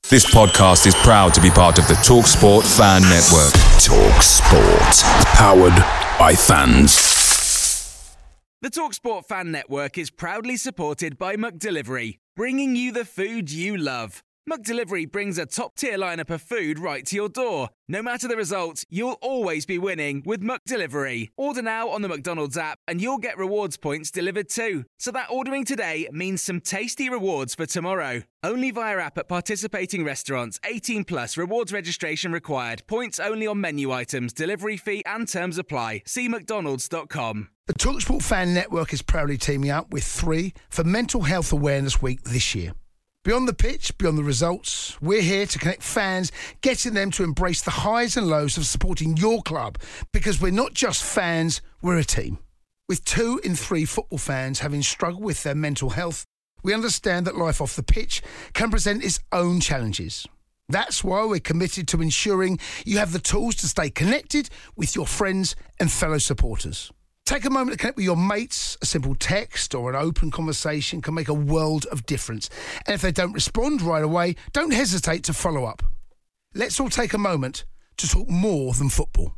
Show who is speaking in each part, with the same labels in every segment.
Speaker 1: This podcast is proud to be part of the TalkSport Fan Network. TalkSport. Powered by fans.
Speaker 2: The TalkSport Fan Network is proudly supported by McDelivery, bringing you the food you love. McDelivery brings a top-tier lineup of food right to your door. No matter the result, you'll always be winning with McDelivery. Order now on the McDonald's app and you'll get rewards points delivered too. So that ordering today means some tasty rewards for tomorrow. Only via app at participating restaurants. 18 plus. Rewards registration required. Points only on menu items. Delivery fee and terms apply. See mcdonalds.com.
Speaker 3: The TalkSport Fan Network is proudly teaming up with 3 for Mental Health Awareness Week this year. Beyond the pitch, beyond the results, we're here to connect fans, getting them to embrace the highs and lows of supporting your club, because we're not just fans, we're a team. With 2 in 3 football fans having struggled with their mental health, we understand that life off the pitch can present its own challenges. That's why we're committed to ensuring you have the tools to stay connected with your friends and fellow supporters. Take a moment to connect with your mates. A simple text or an open conversation can make a world of difference. And if they don't respond right away, don't hesitate to follow up. Let's all take a moment to talk more than football.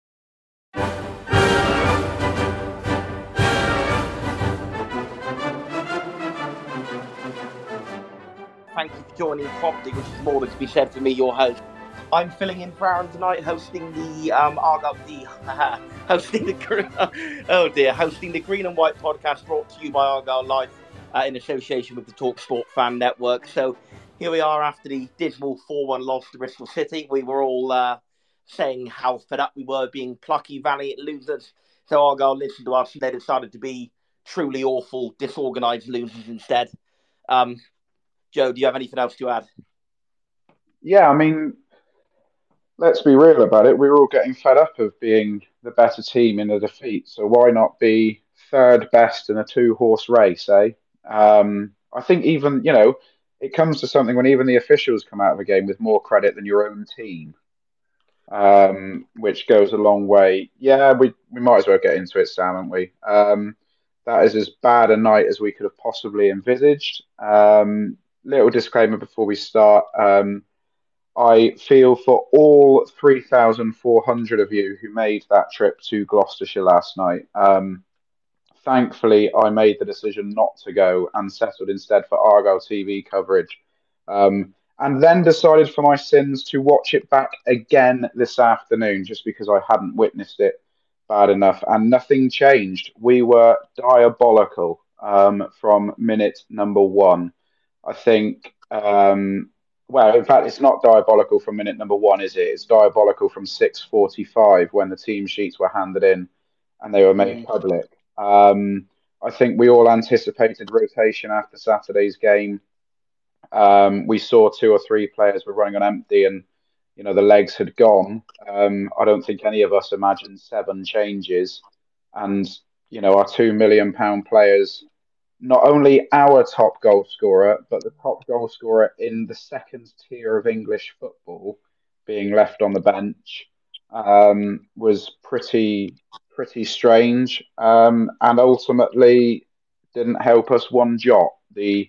Speaker 4: Thank you for joining Property, which is more than to be said for me, your host. I'm filling in for Aaron tonight, hosting the hosting the Green and White podcast, brought to you by Argyle Life in association with the TalkSport Fan Network. So here we are after the dismal 4-1 loss to Bristol City. We were all saying how fed up we were, being plucky, valiant losers. So Argyle listened to us. They decided to be truly awful, disorganised losers instead. Joe, do you have anything else to add?
Speaker 5: Yeah, I mean, let's be real about it. We were all getting fed up of being the better team in a defeat. So why not be third best in a 2-horse race, eh? I think even, it comes to something when even the officials come out of a game with more credit than your own team, which goes a long way. Yeah, we might as well get into it, Sam, haven't we? That is as bad a night as we could have possibly envisaged. Little disclaimer before we start. I feel for all 3,400 of you who made that trip to Gloucestershire last night. Thankfully, I made the decision not to go and settled instead for Argyle TV coverage. And then decided for my sins to watch it back again this afternoon just because I hadn't witnessed it bad enough. And nothing changed. We were diabolical from minute number 1. I think... Well, in fact, it's not diabolical from minute number 1, is it? It's diabolical from 6:45 when the team sheets were handed in and they were made public. I think we all anticipated rotation after Saturday's game. We saw 2 or 3 players were running on empty and, the legs had gone. I don't think any of us imagined 7 changes. And, our £2 million players... Not only our top goal scorer, but the top goal scorer in the second tier of English football being left on the bench was pretty strange, and ultimately didn't help us one jot. The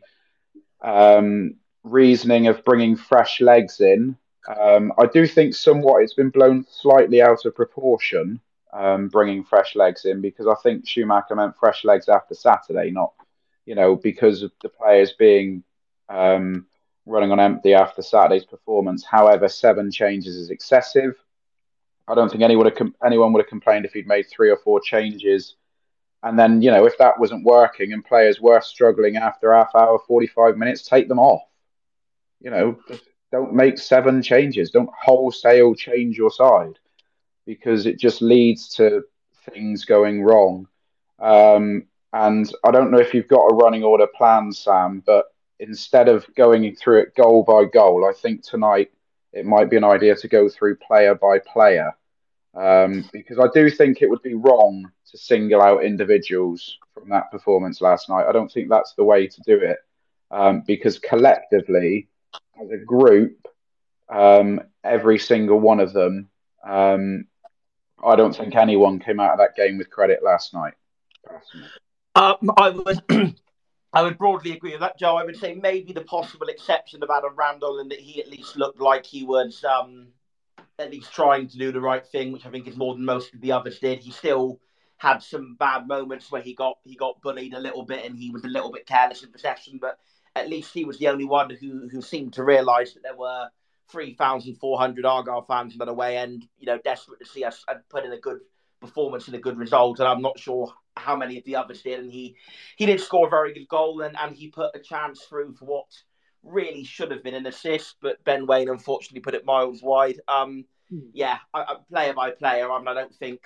Speaker 5: reasoning of bringing fresh legs in, I do think somewhat it's been blown slightly out of proportion, bringing fresh legs in, because I think Schumacher meant fresh legs after Saturday, not because of the players being running on empty after Saturday's performance. However, 7 changes is excessive. I don't think anyone would have complained if he'd made 3 or 4 changes. And then, if that wasn't working and players were struggling after half hour, 45 minutes, take them off. Just don't make 7 changes. Don't wholesale change your side, because it just leads to things going wrong. And I don't know if you've got a running order plan, Sam, but instead of going through it goal by goal, I think tonight it might be an idea to go through player by player, because I do think it would be wrong to single out individuals from that performance last night. I don't think that's the way to do it, because collectively, as a group, every single one of them, I don't think anyone came out of that game with credit last night, personally.
Speaker 4: I was I would broadly agree with that, Joe. I would say maybe the possible exception of Adam Randall, in that he at least looked like he was at least trying to do the right thing, which I think is more than most of the others did. He still had some bad moments where he got bullied a little bit and he was a little bit careless in possession, but at least he was the only one who seemed to realise that there were 3,400 Argyle fans in that away end, desperate to see us put in a good performance and a good result. And I'm not sure how many of the others did. And he did score a very good goal, and he put a chance through for what really should have been an assist, but Ben Waine unfortunately put it miles wide. Player by player, I don't think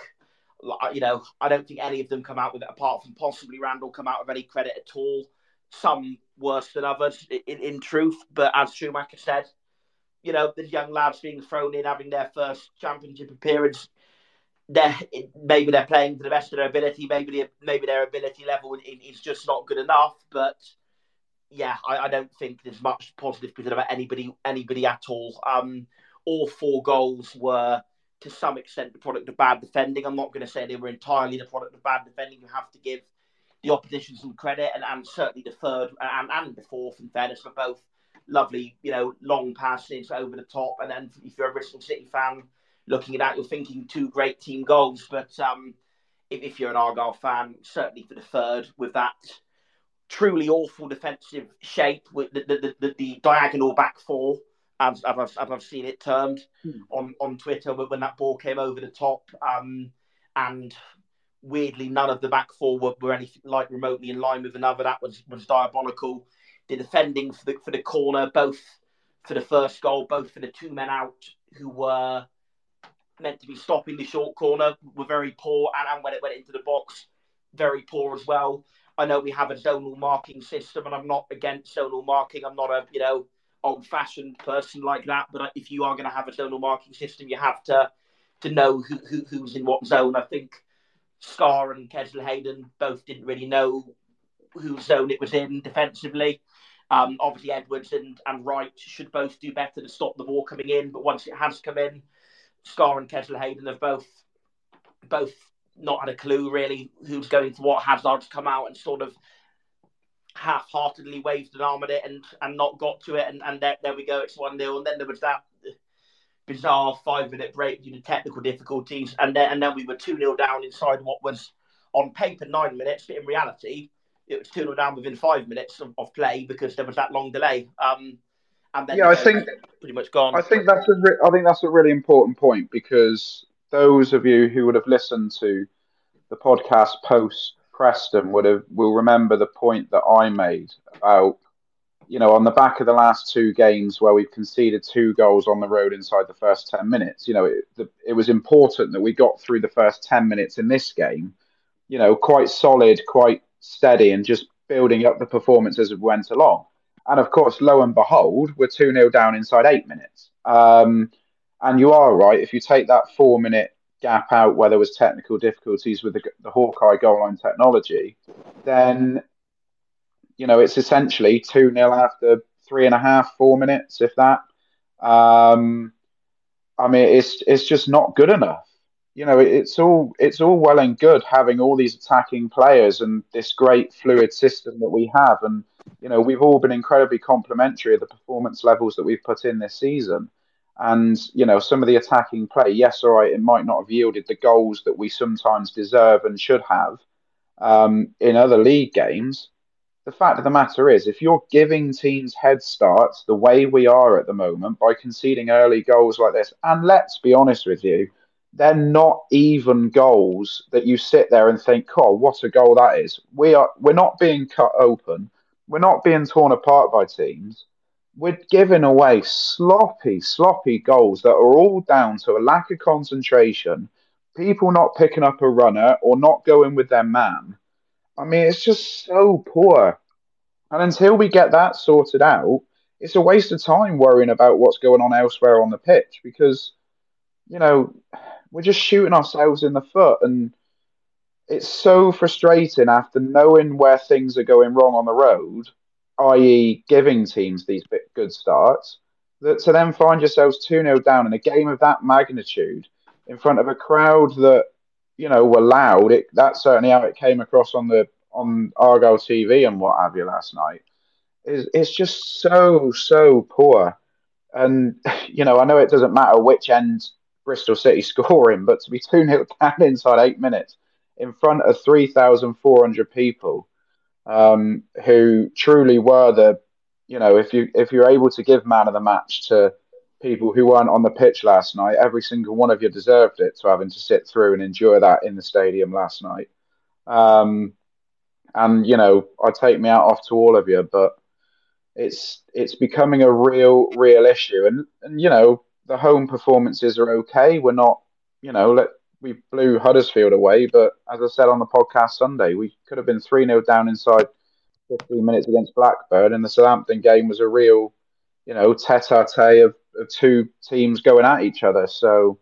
Speaker 4: any of them come out with it, apart from possibly Randall, come out with any credit at all. Some worse than others, in truth. But as Schumacher said, the young lads being thrown in, having their first championship appearance, maybe they're playing to the best of their ability. Maybe their ability level is just not good enough. But yeah, I don't think there's much positive to about anybody at all. All 4 goals were, to some extent, the product of bad defending. I'm not going to say they were entirely the product of bad defending. You have to give the opposition some credit, and certainly the third and the fourth, in fairness, were both lovely, long passes over the top. And then if you're a Bristol City fan looking at that, you're thinking 2 great team goals. But if you're an Argyle fan, certainly for the third, with that truly awful defensive shape, with the diagonal back 4, as I've seen it termed on Twitter, when that ball came over the top, and weirdly none of the back 4 were anything like remotely in line with another. That was diabolical. The defending for the corner, both for the first goal, both for the 2 men out who were meant to be stopping the short corner, were very poor, and when it went into the box, very poor as well. I know we have a zonal marking system, and I'm not against zonal marking. I'm not a old-fashioned person like that, but if you are going to have a zonal marking system, you have to know who's in what zone. I think Scar and Kesler-Hayden both didn't really know whose zone it was in defensively. Obviously, Edwards and Wright should both do better to stop the ball coming in, but once it has come in, Scar and Kesler-Hayden have both not had a clue really who's going to what. Hazard's come out and sort of half-heartedly waved an arm at it and not got to it, and there we go, it's 1-0. And then there was that bizarre 5-minute break due to technical difficulties, and then we were 2-0 down inside what was on paper 9 minutes, but in reality it was 2-0 down within 5 minutes of play, because there was that long delay. And then
Speaker 5: I think
Speaker 4: pretty much gone.
Speaker 5: I think that's a really important point, because those of you who would have listened to the podcast post Preston will remember the point that I made about, on the back of the last 2 games where we've conceded 2 goals on the road inside the first 10 minutes. It was important that we got through the first 10 minutes in this game, quite solid, quite steady, and just building up the performance as it went along. And of course, lo and behold, we're 2-0 down inside 8 minutes. And you are right, if you take that 4-minute gap out where there was technical difficulties with the Hawkeye goal line technology, then it's essentially 2-0 after 3.5, 4 minutes, if that. It's just not good enough. It's all well and good having all these attacking players and this great fluid system that we have, and we've all been incredibly complimentary of the performance levels that we've put in this season. And, some of the attacking play, yes, all right, it might not have yielded the goals that we sometimes deserve and should have in other league games. The fact of the matter is, if you're giving teams head starts the way we are at the moment by conceding early goals like this, and let's be honest with you, they're not even goals that you sit there and think, oh, what a goal that is. We're not being cut open. We're not being torn apart by teams. We're giving away sloppy goals that are all down to a lack of concentration, people not picking up a runner or not going with their man. It's just so poor. And until we get that sorted out, it's a waste of time worrying about what's going on elsewhere on the pitch, because, we're just shooting ourselves in the foot. And it's so frustrating after knowing where things are going wrong on the road, i.e. giving teams these good starts, that to then find yourselves 2-0 down in a game of that magnitude in front of a crowd that, were loud. That's certainly how it came across on the on Argyle TV and what have you last night. It's just so poor. And, I know it doesn't matter which end Bristol City score in, but to be 2-0 down inside 8 minutes in front of 3,400 people who truly were if you're able to give man of the match to people who weren't on the pitch last night, every single one of you deserved it to having to sit through and enjoy that in the stadium last night. And, I take me out off to all of you, but it's becoming a real issue. And the home performances are okay. We're not, we blew Huddersfield away, but as I said on the podcast Sunday, we could have been 3-0 down inside 15 minutes against Blackburn, and the Southampton game was a real, tete-a-tete of two teams going at each other. So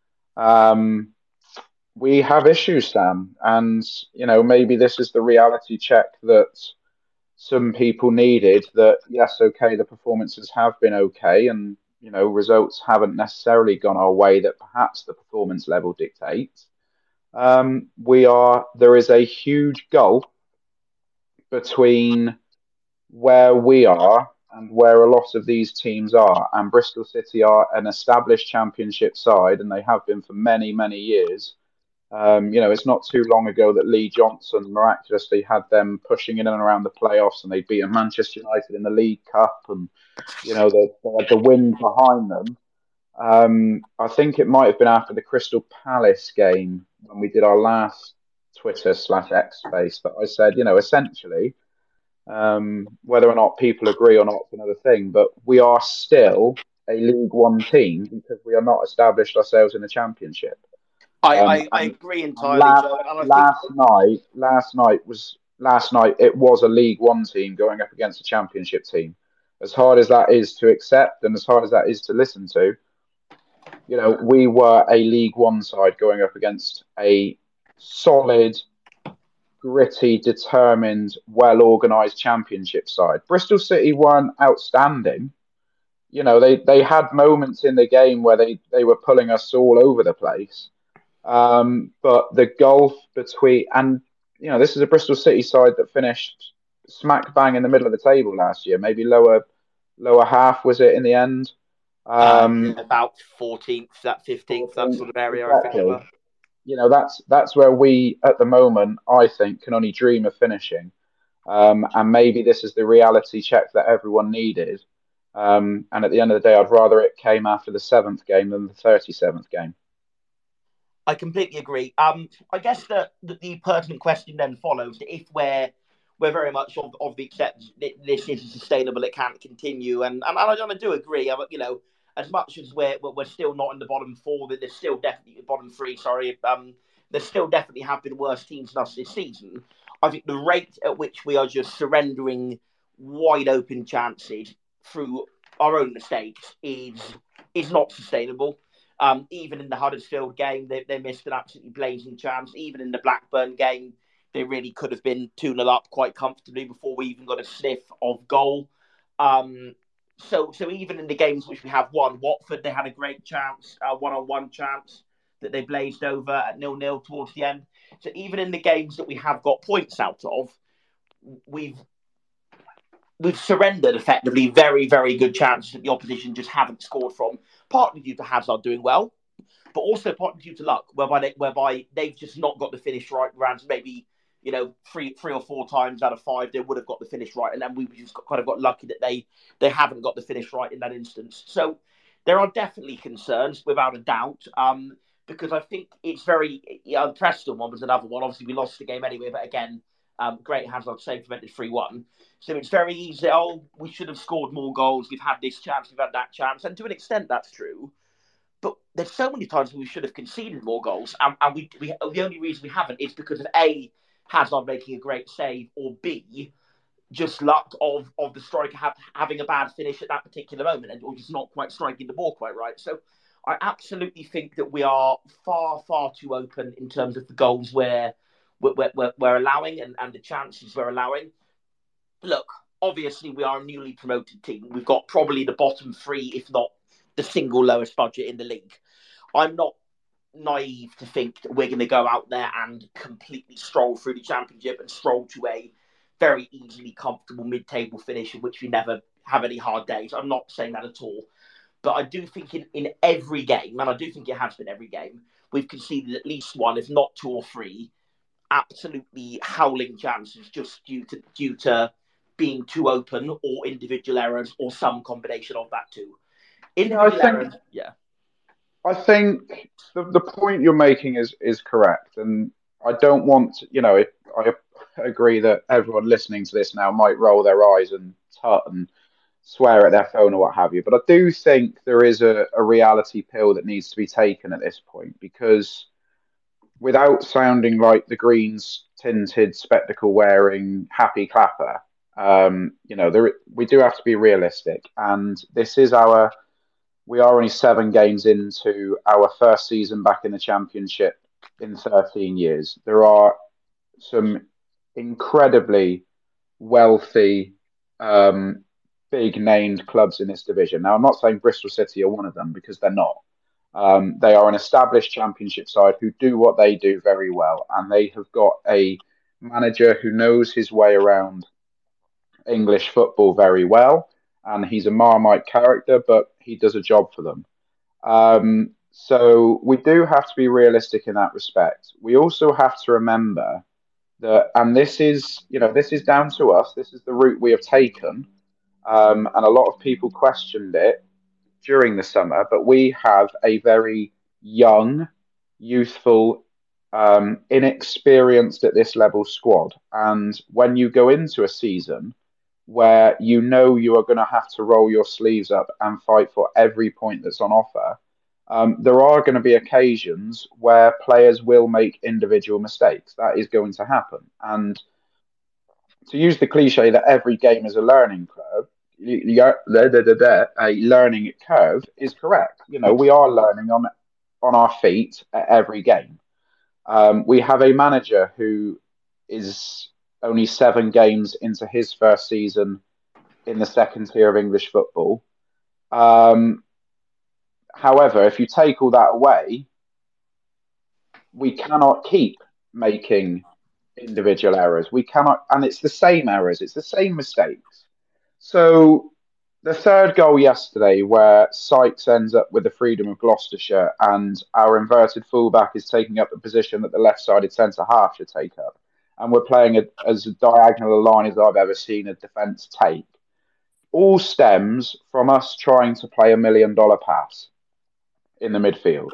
Speaker 5: we have issues, Sam, and maybe this is the reality check that some people needed. That yes, okay, the performances have been okay, and results haven't necessarily gone our way that perhaps the performance level dictates. There is a huge gulf between where we are and where a lot of these teams are. And Bristol City are an established championship side, and they have been for many, many years. It's not too long ago that Lee Johnson miraculously had them pushing in and around the playoffs, and they beat Manchester United in the League Cup, and they had the wind behind them. I think it might have been after the Crystal Palace game when we did our last Twitter/X space that I said, essentially, whether or not people agree or not is another thing, but we are still a League One team because we are not established ourselves in the Championship.
Speaker 4: I agree entirely.
Speaker 5: Last night it was a League One team going up against a Championship team. As hard as that is to accept and as hard as that is to listen to, we were a League One side going up against a solid, gritty, determined, well-organised Championship side. Bristol City weren't outstanding. They had moments in the game where they were pulling us all over the place. But the gulf between, and this is a Bristol City side that finished smack bang in the middle of the table last year, maybe lower half was it in the end?
Speaker 4: About 14th, that 15th, that sort of area.
Speaker 5: Exactly. I think that's where we at the moment, I think, can only dream of finishing. And maybe this is the reality check that everyone needed. And at the end of the day, I'd rather it came after the 7th game than the 37th game.
Speaker 4: I completely agree. I guess the pertinent question then follows: if we're very much of the acceptance that this isn't sustainable, it can't continue, and I do agree. As much as we're still not in the bottom four, that there's still definitely bottom three. Sorry, there still definitely have been worse teams than us this season. I think the rate at which we are just surrendering wide open chances through our own mistakes is not sustainable. Even in the Huddersfield game, they missed an absolutely blazing chance. Even in the Blackburn game, they really could have been 2-0 up quite comfortably before we even got a sniff of goal. So even in the games which we have won, Watford, they had a great chance, one-on-one chance that they blazed over at 0-0 towards the end. So even in the games that we have got points out of, we've surrendered effectively very, very good chances that the opposition just haven't scored from, partly due to Hazard doing well, but also partly due to luck, whereby they've just not got the finish right. Whereas maybe, three or four times out of 5, they would have got the finish right. And then we just kind of got lucky that they haven't got the finish right in that instance. So there are definitely concerns, without a doubt, because I think it's very... the Preston one was another one. Obviously, we lost the game anyway, but again, great Hazard save prevented 3-1. So it's very easy. We should have scored more goals. We've had this chance. We've had that chance. And to an extent, that's true. But there's so many times when we should have conceded more goals. And we the only reason we haven't is because of A, Hazard making a great save, or B, just luck of the striker having a bad finish at that particular moment or just not quite striking the ball quite right. So I absolutely think that we are far, far too open in terms of the goals we're allowing and the chances we're allowing. Look, obviously we are a newly promoted team. We've got probably the bottom 3, if not the single lowest budget in the league. I'm not naive to think that we're going to go out there and completely stroll through the Championship and stroll to a very easily comfortable mid-table finish in which we never have any hard days. I'm not saying that at all. But I do think in every game, and I do think it has been every game, we've conceded at least one, if not two or three, absolutely howling chances just due to being too open or individual errors or some combination of that too.
Speaker 5: I think the point you're making is correct, and I don't want to, I agree that everyone listening to this now might roll their eyes and tut and swear at their phone or what have you, but I do think there is a reality pill that needs to be taken at this point, because without sounding like the Greens tinted spectacle wearing happy clapper, we do have to be realistic, and we are only 7 games into our first season back in the Championship in 13 years. There are some incredibly wealthy, big named clubs in this division. Now, I'm not saying Bristol City are one of them, because they're not. They are an established Championship side who do what they do very well, and they have got a manager who knows his way around English football very well, and he's a Marmite character, but he does a job for them. So we do have to be realistic in that respect. We also have to remember that, and this is down to us, this is the route we have taken, and a lot of people questioned it during the summer, but we have a very young, youthful, inexperienced at this level squad. And when you go into a season where you are going to have to roll your sleeves up and fight for every point that's on offer, there are going to be occasions where players will make individual mistakes. That is going to happen. And to use the cliche that every game is a learning curve, a learning curve is correct. We are learning on our feet at every game. We have a manager who is only 7 games into his first season in the second tier of English football. However, if you take all that away, we cannot keep making individual errors. We cannot, and it's the same errors, it's the same mistakes. So the third goal yesterday, where Sykes ends up with the freedom of Gloucestershire and our inverted fullback is taking up the position that the left-sided centre-half should take up, and we're playing as diagonal a line as I've ever seen a defence take, all stems from us trying to play $1 million pass in the midfield.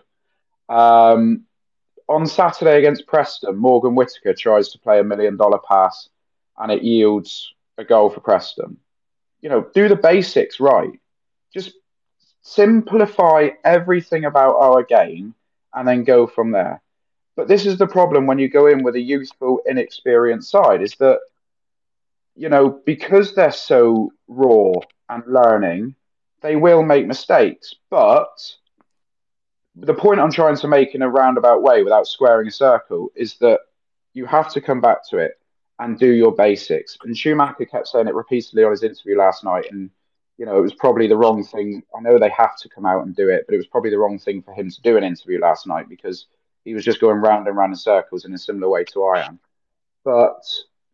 Speaker 5: On Saturday against Preston, Morgan Whittaker tries to play $1 million pass and it yields a goal for Preston. Do the basics right. Just simplify everything about our game and then go from there. But this is the problem when you go in with a youthful, inexperienced side, is that, because they're so raw and learning, they will make mistakes. But the point I'm trying to make in a roundabout way without squaring a circle is that you have to come back to it and do your basics. And Schumacher kept saying it repeatedly on his interview last night. And, it was probably the wrong thing. I know they have to come out and do it, but it was probably the wrong thing for him to do an interview last night, because he was just going round and round in circles in a similar way to I am. But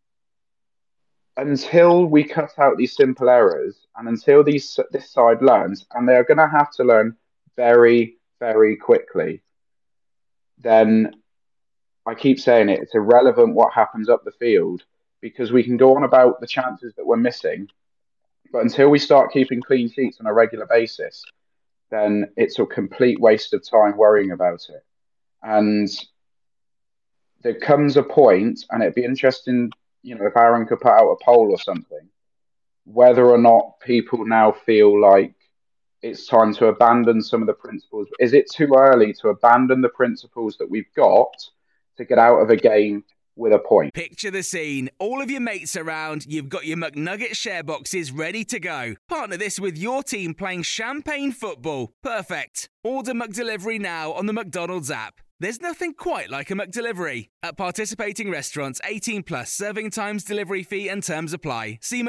Speaker 5: until we cut out these simple errors and until this side learns, and they're going to have to learn very, very quickly, then I keep saying it's irrelevant what happens up the field, because we can go on about the chances that we're missing, but until we start keeping clean sheets on a regular basis, then it's a complete waste of time worrying about it. And there comes a point, and it'd be interesting, if Aaron could put out a poll or something, whether or not people now feel like it's time to abandon some of the principles. Is it too early to abandon the principles that we've got to get out of a game with a point?
Speaker 2: Picture the scene. All of your mates around, you've got your McNugget share boxes ready to go. Partner this with your team playing champagne football. Perfect. Order McDelivery now on the McDonald's app. There's nothing quite like a McDelivery. At participating restaurants, 18 plus, serving times, delivery fee and terms apply. See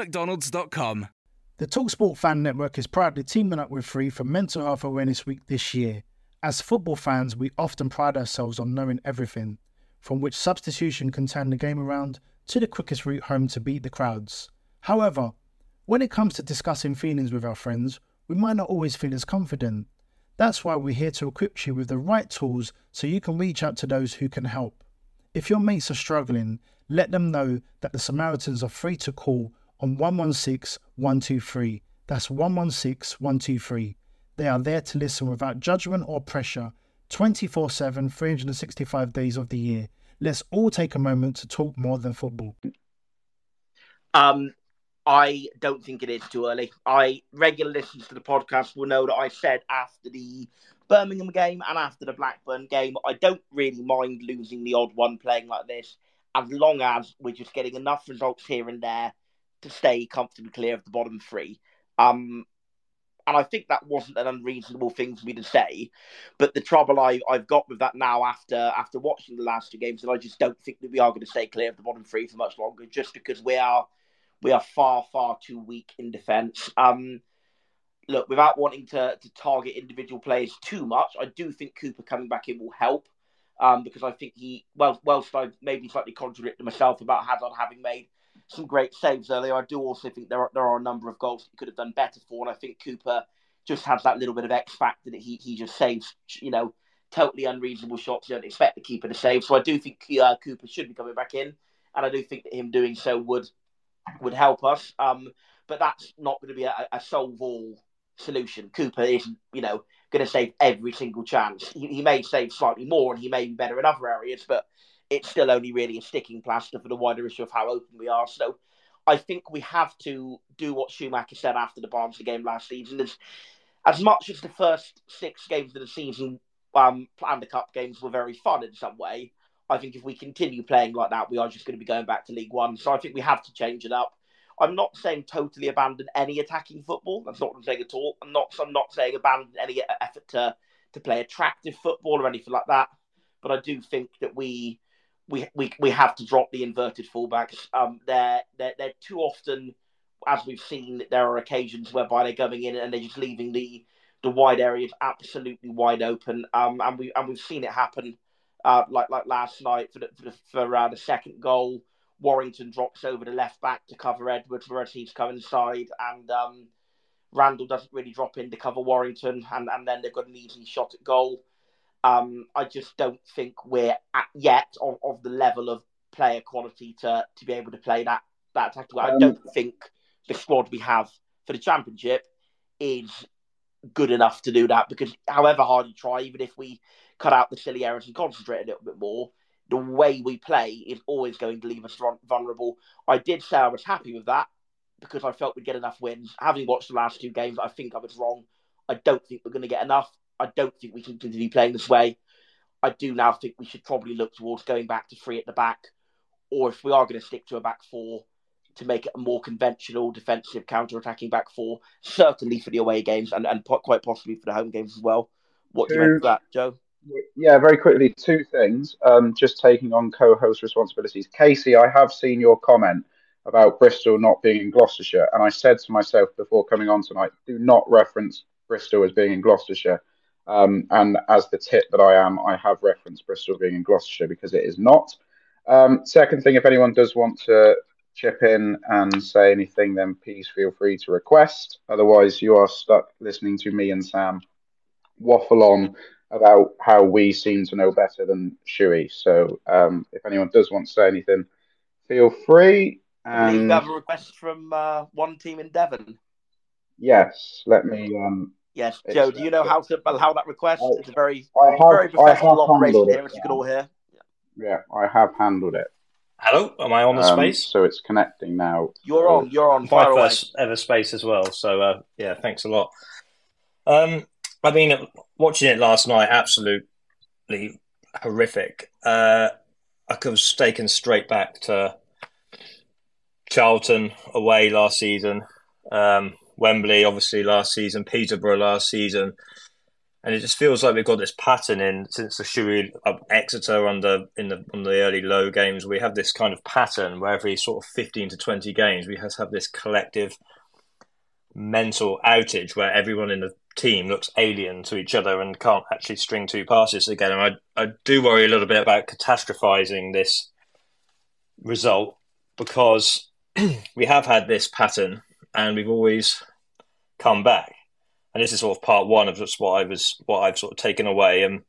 Speaker 2: mcdonalds.com.
Speaker 3: The TalkSport Fan Network is proudly teaming up with Free for Mental Health Awareness Week this year.
Speaker 6: As football fans, we often pride ourselves on knowing everything, from which substitution can turn the game around to the quickest route home to beat the crowds. However, when it comes to discussing feelings with our friends, we might not always feel as confident. That's why we're here to equip you with the right tools so you can reach out to those who can help. If your mates are struggling, let them know that the Samaritans are free to call on 116 123. That's 116 123. They are there to listen without judgment or pressure, 24/7, 365 days of the year. Let's all take a moment to talk more than football.
Speaker 4: I don't think it is too early. Regular listeners to the podcast will know that I said after the Birmingham game and after the Blackburn game, I don't really mind losing the odd one playing like this, as long as we're just getting enough results here and there to stay comfortably clear of the bottom three. And I think that wasn't an unreasonable thing for me to say. But the trouble I've got with that now after watching the last two games, and I just don't think that we are going to stay clear of the bottom three for much longer, just because we are far, far too weak in defence. Look, without wanting to target individual players too much, I do think Cooper coming back in will help. Because I think whilst I maybe slightly contradicted myself about Hazard having made some great saves earlier, I do also think there are a number of goals that he could have done better for, and I think Cooper just has that little bit of X factor that he just saves, totally unreasonable shots you don't expect the keeper to save. So I do think Cooper should be coming back in, and I do think that him doing so would help us. But that's not going to be a solve-all solution. Cooper isn't, going to save every single chance. He may save slightly more, and he may be better in other areas, but it's still only really a sticking plaster for the wider issue of how open we are. So I think we have to do what Schumacher said after the Barnsley game last season. As much as the first 6 games of the season and the cup games were very fun in some way, I think if we continue playing like that, we are just going to be going back to League One. So I think we have to change it up. I'm not saying totally abandon any attacking football. That's not what I'm saying at all. I'm not saying abandon any effort to play attractive football or anything like that. But I do think that we have to drop the inverted fullbacks. They're too often, as we've seen, there are occasions whereby they're going in and they're just leaving the wide areas absolutely wide open. And we've seen it happen. Like last night for the second goal, Warrington drops over the left back to cover Edwards, whereas he's come inside, and Randall doesn't really drop in to cover Warrington, and then they've got an easy shot at goal. I just don't think we're yet of the level of player quality to be able to play that tactical. I don't think the squad we have for the Championship is good enough to do that, because however hard you try, even if we cut out the silly errors and concentrate a little bit more, the way we play is always going to leave us vulnerable. I did say I was happy with that because I felt we'd get enough wins. Having watched the last 2 games, I think I was wrong. I don't think we're going to get enough. I don't think we can continue playing this way. I do now think we should probably look towards going back to 3 at the back, or if we are going to stick to a back 4, to make it a more conventional defensive counter-attacking back 4, certainly for the away games and quite possibly for the home games as well. What do you make of that, Joe?
Speaker 5: Yeah, very quickly, 2 things. Just taking on co-host responsibilities. Casey, I have seen your comment about Bristol not being in Gloucestershire, and I said to myself before coming on tonight, do not reference Bristol as being in Gloucestershire. And as the tit that I am, I have referenced Bristol being in Gloucestershire because it is not. Second thing, if anyone does want to chip in and say anything, then please feel free to request. Otherwise, you are stuck listening to me and Sam waffle on about how we seem to know better than Shuey. So if anyone does want to say anything, feel free.
Speaker 4: And I believe you have a request from one team in Devon.
Speaker 5: Yes, let me.
Speaker 4: Yes, Joe. Do you know how that request? It's a very professional operation here, as you can all hear.
Speaker 5: Yeah, I have handled it.
Speaker 7: Hello, am I on the space?
Speaker 5: So it's connecting now.
Speaker 4: You're on.
Speaker 7: My first ever space as well. So yeah, thanks a lot. I mean, watching it last night, absolutely horrific. I was taken straight back to Charlton away last season, Wembley obviously last season, Peterborough last season, and it just feels like we've got this pattern in since the Shuey Exeter on the early low games. We have this kind of pattern where every sort of 15 to 20 games we have this collective mental outage where everyone in the team looks alien to each other and can't actually string two passes together. And I do worry a little bit about catastrophizing this result, because we have had this pattern and we've always come back. And this is sort of part one of just what I've sort of taken away. And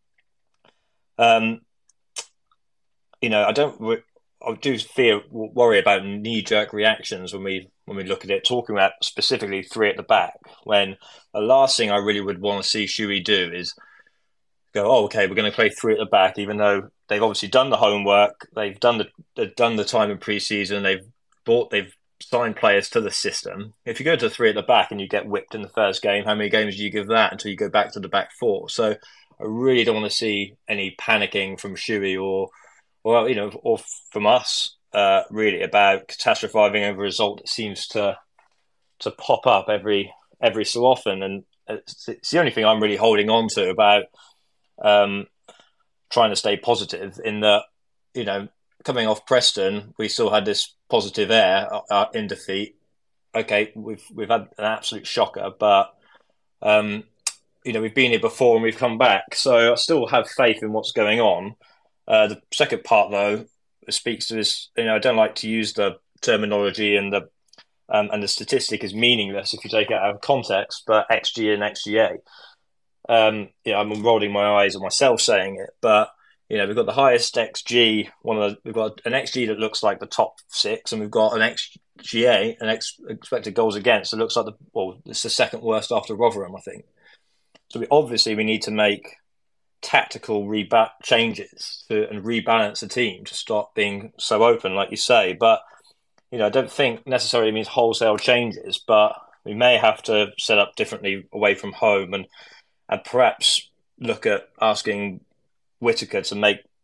Speaker 7: I do worry about knee-jerk reactions when we look at it, talking about specifically three at the back, when the last thing I really would want to see Shuey do is go, oh, okay, we're going to play three at the back, even though they've obviously done the homework, they've done the time in pre-season, they've signed players to the system. If you go to three at the back and you get whipped in the first game, how many games do you give that until you go back to the back four? So I really don't want to see any panicking from Shuey or from us, really, about catastrophizing over a result that seems to pop up every so often. And it's the only thing I'm really holding on to about trying to stay positive, in that, coming off Preston, we still had this positive air in defeat. Okay, we've had an absolute shocker, but we've been here before and we've come back. So I still have faith in what's going on. The second part, though, speaks to this. I don't like to use the terminology and the statistic is meaningless if you take it out of context. But XG and XGA, I'm rolling my eyes at myself saying it, but we've got the highest XG. We've got an XG that looks like the top six, and we've got an XGA, an expected goals against, that looks like it's the second worst after Rotherham, I think. So we need to make tactical changes and rebalance the team to stop being so open, like you say. But I don't think necessarily means wholesale changes, but we may have to set up differently away from home, and perhaps look at asking Whittaker to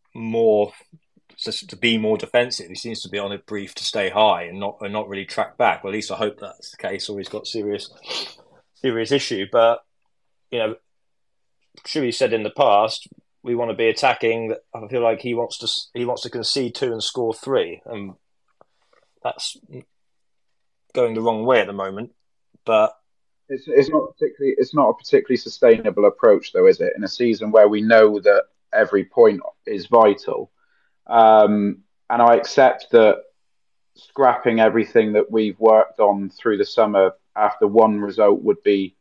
Speaker 7: be more defensive. He seems to be on a brief to stay high and not really track back. Well, at least I hope that's the case, or he's got serious issue. But Shuey said in the past, we want to be attacking. I feel like he wants to concede 2 and score 3, and that's going the wrong way at the moment. But
Speaker 5: it's not a particularly sustainable approach, though, is it? In a season where we know that every point is vital, and I accept that scrapping everything that we've worked on through the summer after one result would be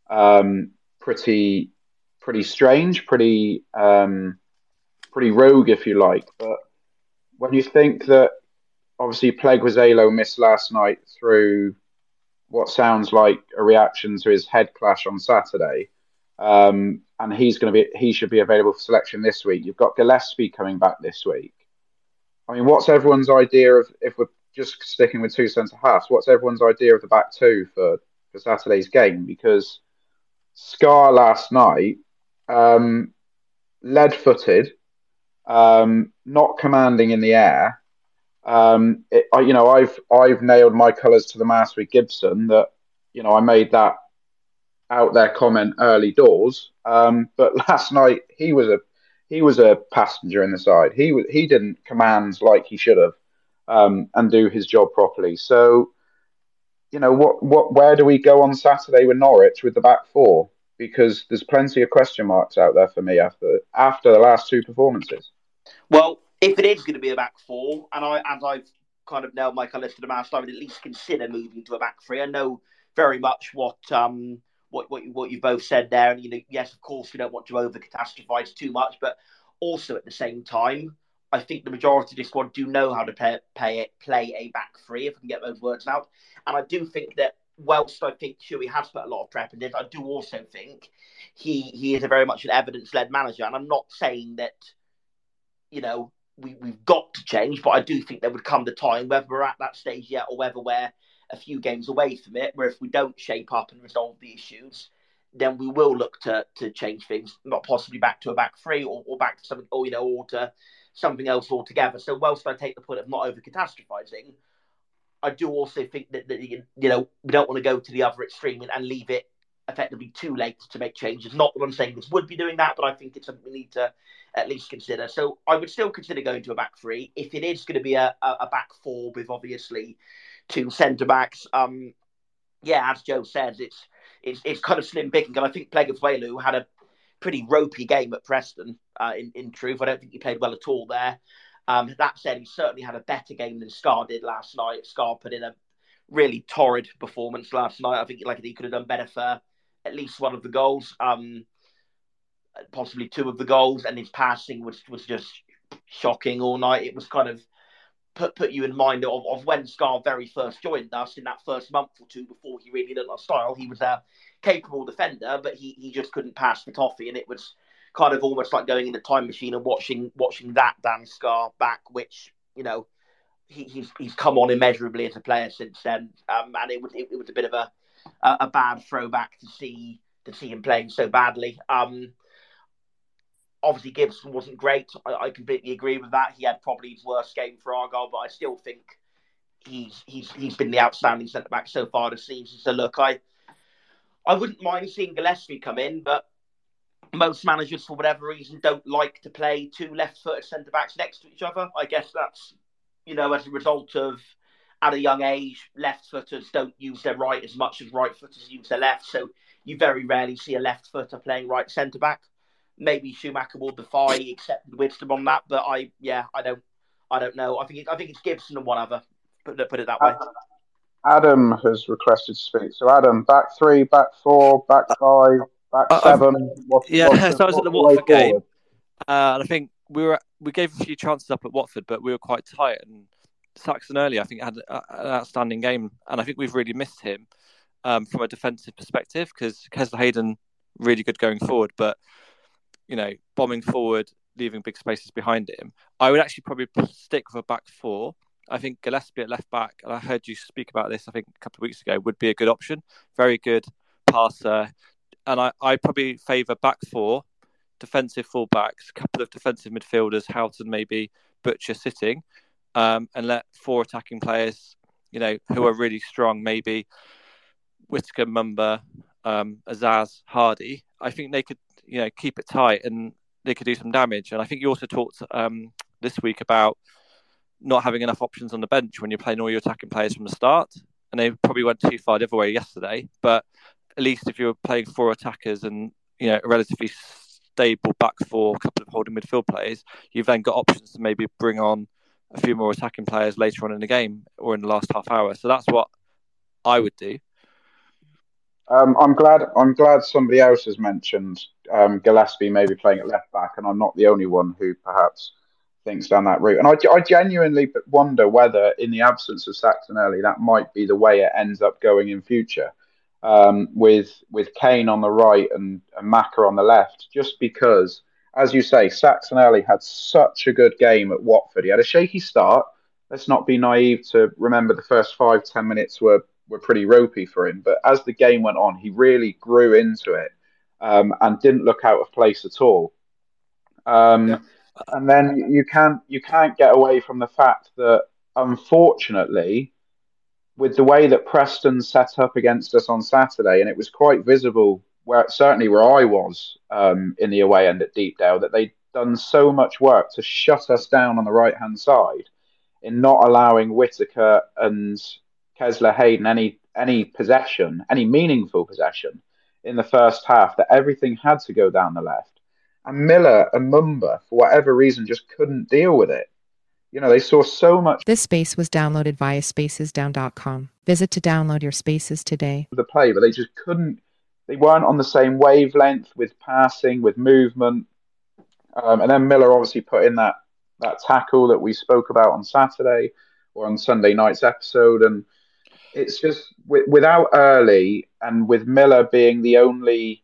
Speaker 5: pretty strange, pretty rogue, if you like. But when you think that obviously Pleguezuelo missed last night through what sounds like a reaction to his head clash on Saturday, and he should be available for selection this week. You've got Gillespie coming back this week. I mean, what's everyone's idea of, if we're just sticking with two centre halves, what's everyone's idea of the back two for Saturday's game? Because Scar last night, lead-footed, not commanding in the air. I've nailed my colours to the mast with Gibson. That I made that out there comment early doors. But last night he was a passenger in the side. He didn't command like he should have, and do his job properly. So, where do we go on Saturday with Norwich with the back four? Because there's plenty of question marks out there for me after the last two performances.
Speaker 4: Well, if it is going to be a back four, and I've kind of nailed my colours to the mast, I would at least consider moving to a back three. I know very much what you both said there, and yes, of course, we don't want to over catastrophize too much, but also at the same time, I think the majority of this squad do know how to play a back three, if I can get those words out. And I do think that whilst I think Shuey has put a lot of prep in this, I do also think he is a very much an evidence-led manager. And I'm not saying that, we've got to change, but I do think there would come the time, whether we're at that stage yet or whether we're a few games away from it, where if we don't shape up and resolve the issues, then we will look to change things, not possibly back to a back three or back to something, or to something else altogether. So whilst I take the point of not over catastrophizing, I do also think that we don't want to go to the other extreme and leave it effectively too late to make changes. Not that I'm saying this would be doing that, but I think it's something we need to at least consider. So I would still consider going to a back three. If it is going to be a back four with obviously two centre backs, as Joe says, it's kind of slim picking. And I think Plegafuelu had a pretty ropey game at Preston. In truth, I don't think he played well at all there. That said, he certainly had a better game than Scar did last night. Scar put in a really torrid performance last night. I think he could have done better for at least one of the goals, possibly two of the goals, and his passing was just shocking all night. It was kind of put you in mind of when Scar very first joined us in that first month or two before he really learned our style. He was a capable defender, but he just couldn't pass the toffee, and it was kind of almost like going in the time machine and watching that Dan Scar back, which, you know, he's come on immeasurably as a player since then, and it was a bit of a bad throwback to see him playing so badly. Obviously, Gibson wasn't great. I completely agree with that. He had probably his worst game for Argyle, but I still think he's been the outstanding centre back so far this season. So look, I wouldn't mind seeing Gillespie come in, but most managers, for whatever reason, don't like to play two left-footed centre backs next to each other. I guess that's, you know, as a result of, at a young age, left-footers don't use their right as much as right-footers use their left. So you very rarely see a left-footer playing right centre back. Maybe Schumacher will defy accepted wisdom on that, but I don't know. I think it's Gibson and one other. Put it that way.
Speaker 5: Adam has requested to speak. So Adam, back three, back four, back five, back seven.
Speaker 8: So I was at the Watford game, and I think we gave a few chances up at Watford, but we were quite tight. And Saxon earlier, I think, had an outstanding game, and I think we've really missed him from a defensive perspective, because Kesler Hayden really good going forward, but, you know, bombing forward, leaving big spaces behind him. I would actually probably stick with a back four. I think Gillespie at left back, and I heard you speak about this, I think, a couple of weeks ago, would be a good option. Very good passer. And I probably favour back four, defensive full-backs, a couple of defensive midfielders, Houghton maybe, Butcher sitting, and let four attacking players, you know, who are really strong, maybe Whittaker, Mumba, Azaz, Hardy. I think they could, you know, keep it tight and they could do some damage. And I think you also talked this week about not having enough options on the bench when you're playing all your attacking players from the start. And they probably went too far the other way yesterday. But at least if you're playing four attackers and, you know, a relatively stable back four, a couple of holding midfield players, you've then got options to maybe bring on a few more attacking players later on in the game or in the last half hour. So that's what I would do.
Speaker 5: I'm glad somebody else has mentioned Gillespie maybe playing at left back, and I'm not the only one who perhaps thinks down that route. And I genuinely wonder whether, in the absence of Saxon Early, that might be the way it ends up going in future, with Kane on the right and Maka on the left, just because, as you say, Saxon Early had such a good game at Watford. He had a shaky start. Let's not be naive to remember the first 5-10 minutes were pretty ropey for him. But as the game went on, he really grew into it and didn't look out of place at all. And then you can't get away from the fact that, unfortunately, with the way that Preston set up against us on Saturday, and it was quite visible certainly where I was in the away end at Deepdale, that they'd done so much work to shut us down on the right-hand side in not allowing Whittaker and Kesler Hayden any possession, any meaningful possession in the first half, that everything had to go down the left. And Miller and Mumba, for whatever reason, just couldn't deal with it. You know, they saw so much.
Speaker 9: This space was downloaded via spacesdown.com. Visit to download your spaces today.
Speaker 5: The play, but they just couldn't. They weren't on the same wavelength with passing, with movement. And then Miller obviously put in that tackle that we spoke about on Saturday or on Sunday night's episode. And it's just, without Early and with Miller being the only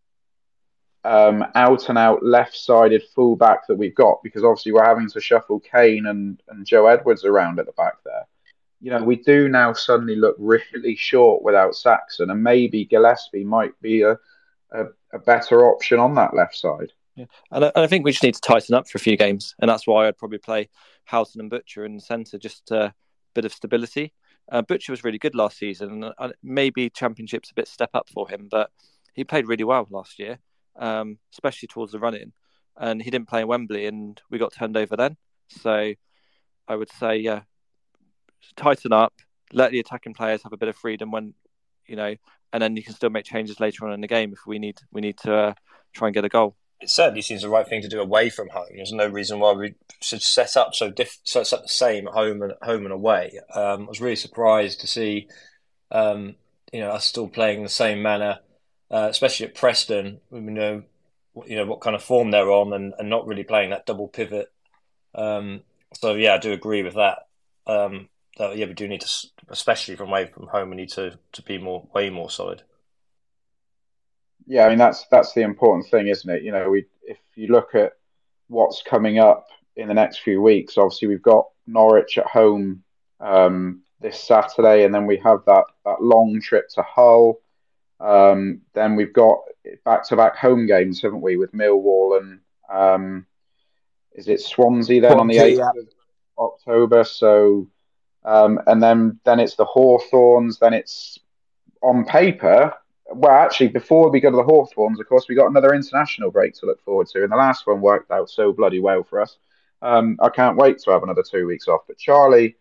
Speaker 5: out-and-out left-sided fullback that we've got, because obviously we're having to shuffle Kane and Joe Edwards around at the back there. You know, we do now suddenly look really short without Saxon, and maybe Gillespie might be a better option on that left side.
Speaker 8: Yeah. And I think we just need to tighten up for a few games, and that's why I'd probably play Houghton and Butcher in the centre, just a bit of stability. Butcher was really good last season, and maybe Championship's a bit step up for him, but he played really well last year, especially towards the run-in, and he didn't play in Wembley, and we got turned over then. So I would say, tighten up, let the attacking players have a bit of freedom when and then you can still make changes later on in the game if we need to try and get a goal.
Speaker 7: It certainly seems the right thing to do away from home. There's no reason why we should set up so it's the same at home and away. I was really surprised to see, us still playing the same manner, especially at Preston. We know what kind of form they're on, and not really playing that double pivot. So yeah, I do agree with that. We do need to, especially from away from home, we need to be way more solid.
Speaker 5: Yeah, I mean that's the important thing, isn't it? If you look at what's coming up in the next few weeks, obviously we've got Norwich at home this Saturday, and then we have that long trip to Hull. Then we've got back-to-back home games, haven't we, with Millwall and is it Swansea then on the 8th of October? So and then it's the Hawthorns. Then it's on paper. Well, actually, before we go to the Hawthorns, of course, we got another international break to look forward to, and the last one worked out so bloody well for us. I can't wait to have another 2 weeks off. But Charlie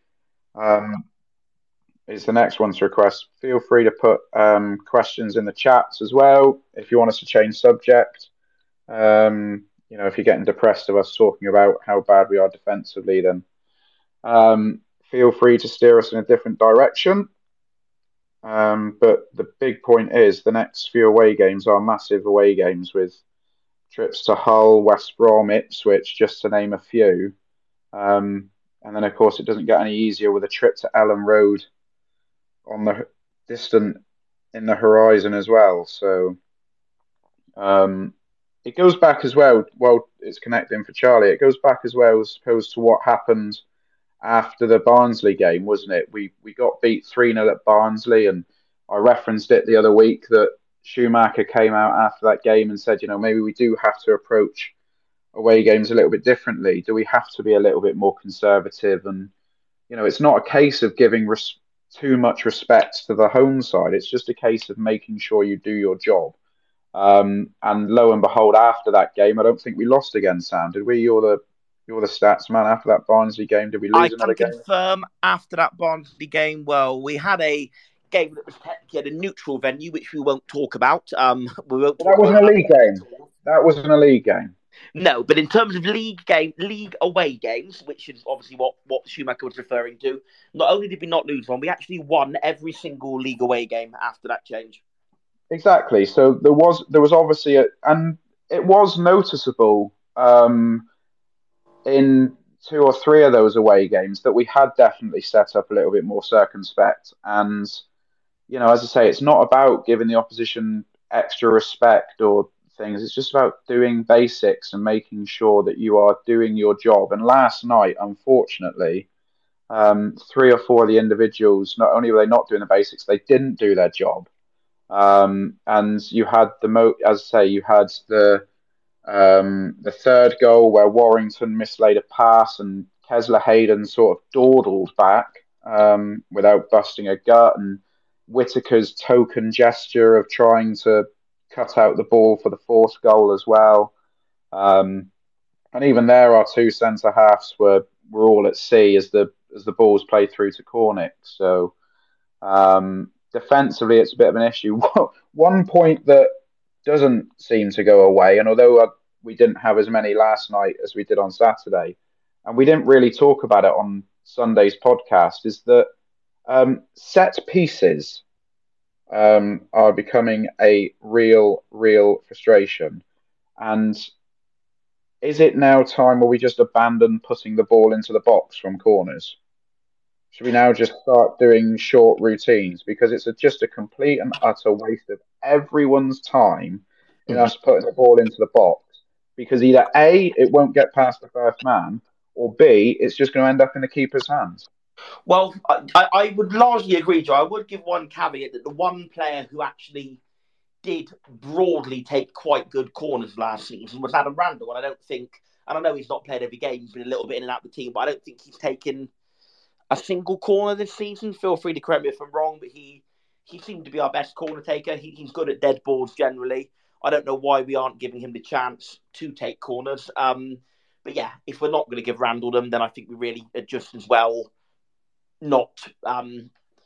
Speaker 5: is the next one to request. Feel free to put questions in the chats as well if you want us to change subject. If you're getting depressed of us talking about how bad we are defensively, then feel free to steer us in a different direction. But the big point is the next few away games are massive away games with trips to Hull, West Brom, Ipswich, just to name a few. And then, of course, it doesn't get any easier with a trip to Ellen Road on the distant in the horizon as well. So it goes back as well. Well, it's connecting for Charlie. It goes back as well as opposed to what happened after the Barnsley game, wasn't it? We got beat 3-0 at Barnsley, and I referenced it the other week that Schumacher came out after that game and said, maybe we do have to approach away games a little bit differently. Do we have to be a little bit more conservative? And, it's not a case of giving too much respect to the home side. It's just a case of making sure you do your job. And lo and behold, after that game, I don't think we lost again, Sam. Did we? You're the stats man. After that Barnsley game, did we lose another game?
Speaker 4: I can confirm after that Barnsley game, well, we had a game that was technically at a neutral venue, which we won't talk about. That
Speaker 5: wasn't a league game. That wasn't a league game.
Speaker 4: No, but in terms of league away games, which is obviously what Schumacher was referring to, not only did we not lose one, we actually won every single league away game after that change.
Speaker 5: Exactly. So there was obviously and it was noticeable in 2 or 3 of those away games that we had definitely set up a little bit more circumspect. And, as I say, it's not about giving the opposition extra respect or things. It's just about doing basics and making sure that you are doing your job. And last night, unfortunately, 3 or 4 of the individuals, not only were they not doing the basics, they didn't do their job. And you had you had the third goal where Warrington mislaid a pass and Kesler Hayden sort of dawdled back without busting a gut, and Whittaker's token gesture of trying to cut out the ball for the fourth goal as well. And even there, our 2 centre halves were all at sea as the balls played through to Cornick. So defensively, it's a bit of an issue. One point that doesn't seem to go away, and although we didn't have as many last night as we did on Saturday, and we didn't really talk about it on Sunday's podcast, is that set pieces are becoming a real frustration. And is it now time where we just abandon putting the ball into the box from corners? Should we now just start doing short routines? Because it's just a complete and utter waste of everyone's time in us putting the ball into the box. Because either A, it won't get past the first man, or B, it's just going to end up in the keeper's hands.
Speaker 4: Well, I would largely agree, Joe. I would give one caveat that the one player who actually did broadly take quite good corners last season was Adam Randall. And I know he's not played every game, he's been a little bit in and out of the team, but I don't think he's taken a single corner this season. Feel free to correct me if I'm wrong, but he seemed to be our best corner taker. He's good at dead balls generally. I don't know why we aren't giving him the chance to take corners. But yeah, if we're not going to give Randall them, then I think we really are just as well not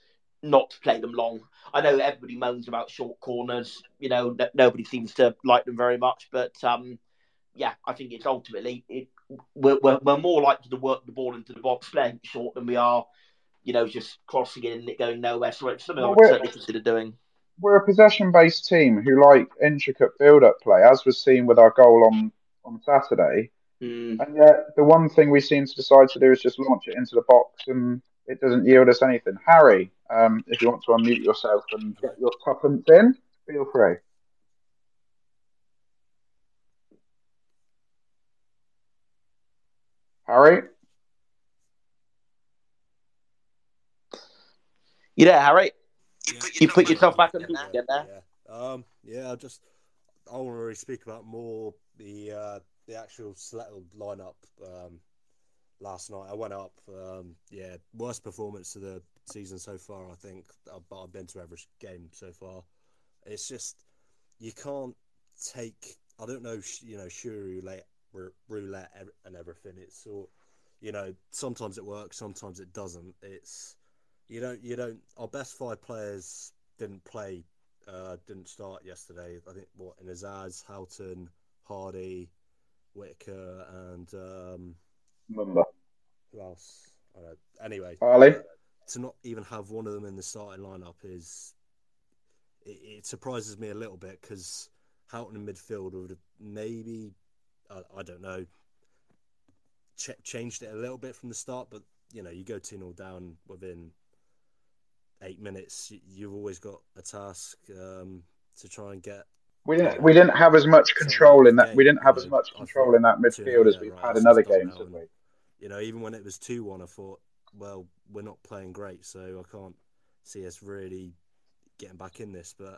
Speaker 4: not to play them long. I know everybody moans about short corners. Nobody seems to like them very much. But I think it's ultimately we're more likely to work the ball into the box playing short than we are, just crossing it and it going nowhere. So it's something I would certainly consider doing.
Speaker 5: We're a possession-based team who like intricate build-up play, as was seen with our goal on Saturday. And yet, the one thing we seem to decide to do is just launch it into the box, and it doesn't yield us anything. Harry, if you want to unmute yourself and get your tuppence in, feel free. Harry?
Speaker 4: You there, Harry? You put yourself back on mute again there.
Speaker 10: Yeah. I want to really speak about more the actual selected lineup last night. I went up. Worst performance of the season so far, I think. But I've been to every game so far. It's just you can't take. I don't know. Shuri roulette and everything. It's sort. Sometimes it works, sometimes it doesn't. It's you don't. Our best 5 players didn't start yesterday. I think Inazaz, Houghton, Hardy, Whitaker, and
Speaker 5: Mumba.
Speaker 10: Who else? I don't know. Anyway, to not even have one of them in the starting lineup it surprises me a little bit, because Houghton in midfield would have maybe I don't know changed it a little bit from the start, but you go 2-0 down within 8 minutes. You've always got a task to try and get.
Speaker 5: We didn't have as much control in that. We didn't have as much control in that midfield as we've had in other games, have we?
Speaker 10: Even when it was 2-1, I thought, well, we're not playing great, so I can't see us really getting back in this. But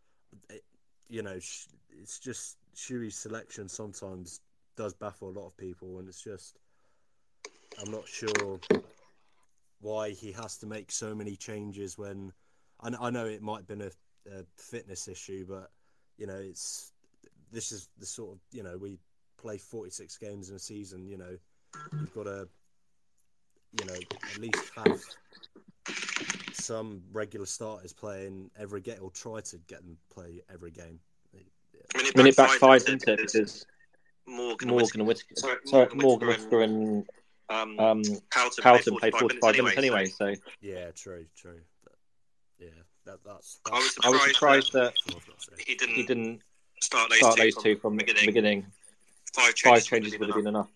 Speaker 10: it's just Shui's selection sometimes does baffle a lot of people, and it's just I'm not sure why he has to make so many changes when I know it might have been a fitness issue, but this is the sort of we play 46 games in a season. You've got to at least have some regular starters playing every game, or try to get them play every game.
Speaker 8: I mean, it backfired, didn't it? Because Morgan and Whitaker, Morgan and Houghton played 45 minutes anyway. So
Speaker 10: yeah, true. But, that's
Speaker 8: I was surprised that he didn't start those two from the beginning. 5 changes would have been enough.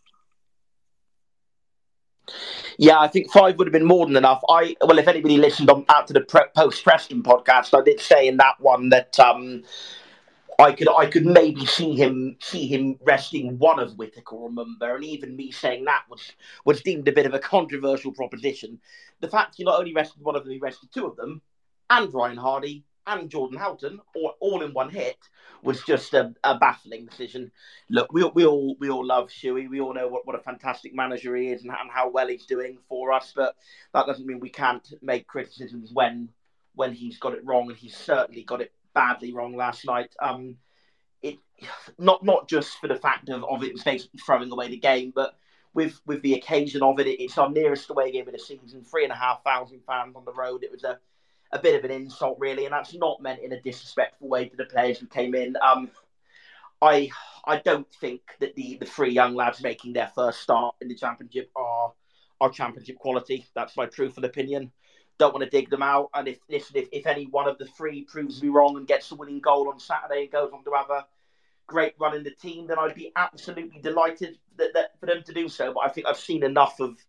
Speaker 4: Yeah, I think 5 would have been more than enough. If anybody listened out to the post Preston podcast, I did say in that one that I could maybe see him resting one of Whitaker or Mumba, and even me saying that was deemed a bit of a controversial proposition. The fact he not only rested one of them, he rested 2 of them, and Ryan Hardy and Jordan Houghton, all in one hit, was just a baffling decision. Look, we all love Shuey. We all know what a fantastic manager he is and how well he's doing for us. But that doesn't mean we can't make criticisms when he's got it wrong, and he's certainly got it badly wrong last night. It not just for the fact of it basically throwing away the game, but with the occasion of it. It's our nearest away game of the season. 3,500 fans on the road. It was a bit of an insult, really, and that's not meant in a disrespectful way to the players who came in. I don't think that the 3 young lads making their first start in the Championship are Championship quality. That's my truthful opinion. Don't want to dig them out, and if any one of the 3 proves me wrong and gets a winning goal on Saturday and goes on to have a great run in the team, then I'd be absolutely delighted that for them to do so. But I think I've seen enough of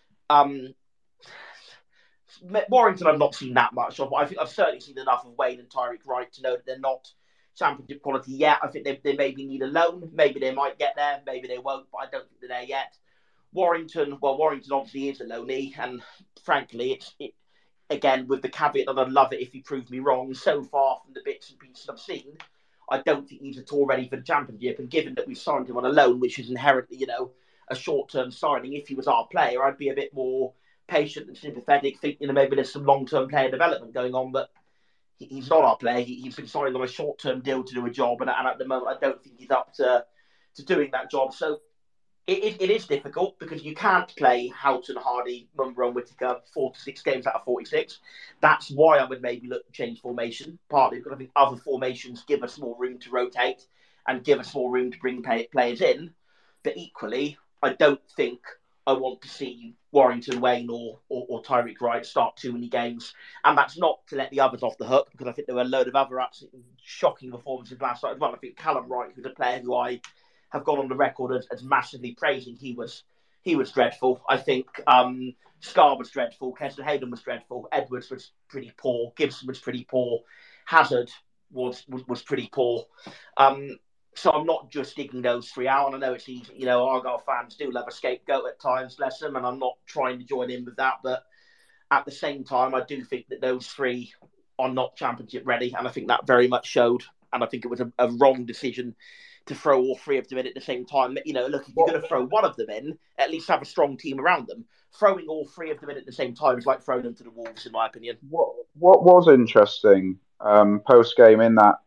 Speaker 4: Warrington. I've not seen that much of. I think I've certainly seen enough of Wayne and Tyreek Wright to know that they're not Championship quality yet. I think they maybe need a loan. Maybe they might get there. Maybe they won't. But I don't think they're there yet. Warrington obviously is a loanee, and frankly, again, with the caveat that I'd love it if he proved me wrong. So far from the bits and pieces I've seen, I don't think he's at all ready for the Championship. And given that we've signed him on a loan, which is inherently, a short-term signing, if he was our player, I'd be a bit more patient and sympathetic, thinking maybe there's some long-term player development going on. But he's not our player. He's been signed on a short-term deal to do a job, and at the moment, I don't think he's up to doing that job. So It is difficult because you can't play Houghton, Hardy, Mumba and Whittaker 4 to 6 games out of 46. That's why I would maybe look to change formation, partly because I think other formations give us more room to rotate and give us more room to bring players in. But equally, I don't think I want to see Warrington, Wayne or Tyreek Wright start too many games. And that's not to let the others off the hook, because I think there were a load of other absolutely shocking performances last night as well. I think Callum Wright, who's a player who I have gone on the record as massively praising, he was dreadful. I think Scar was dreadful. Kesler Hayden was dreadful. Edwards was pretty poor. Gibson was pretty poor. Hazard was pretty poor. So I'm not just digging those three out. And I know it's easy. You know, Argyle fans do love a scapegoat at times, bless them, and I'm not trying to join in with that. But at the same time, I do think that those three are not championship ready. And I think that very much showed. And I think it was a wrong decision to throw all three of them in at the same time. You know, look, if you're going to throw one of them in, at least have a strong team around them. Throwing all three of them in at the same time is like throwing them to the wolves, in my opinion.
Speaker 5: What was interesting post-game in that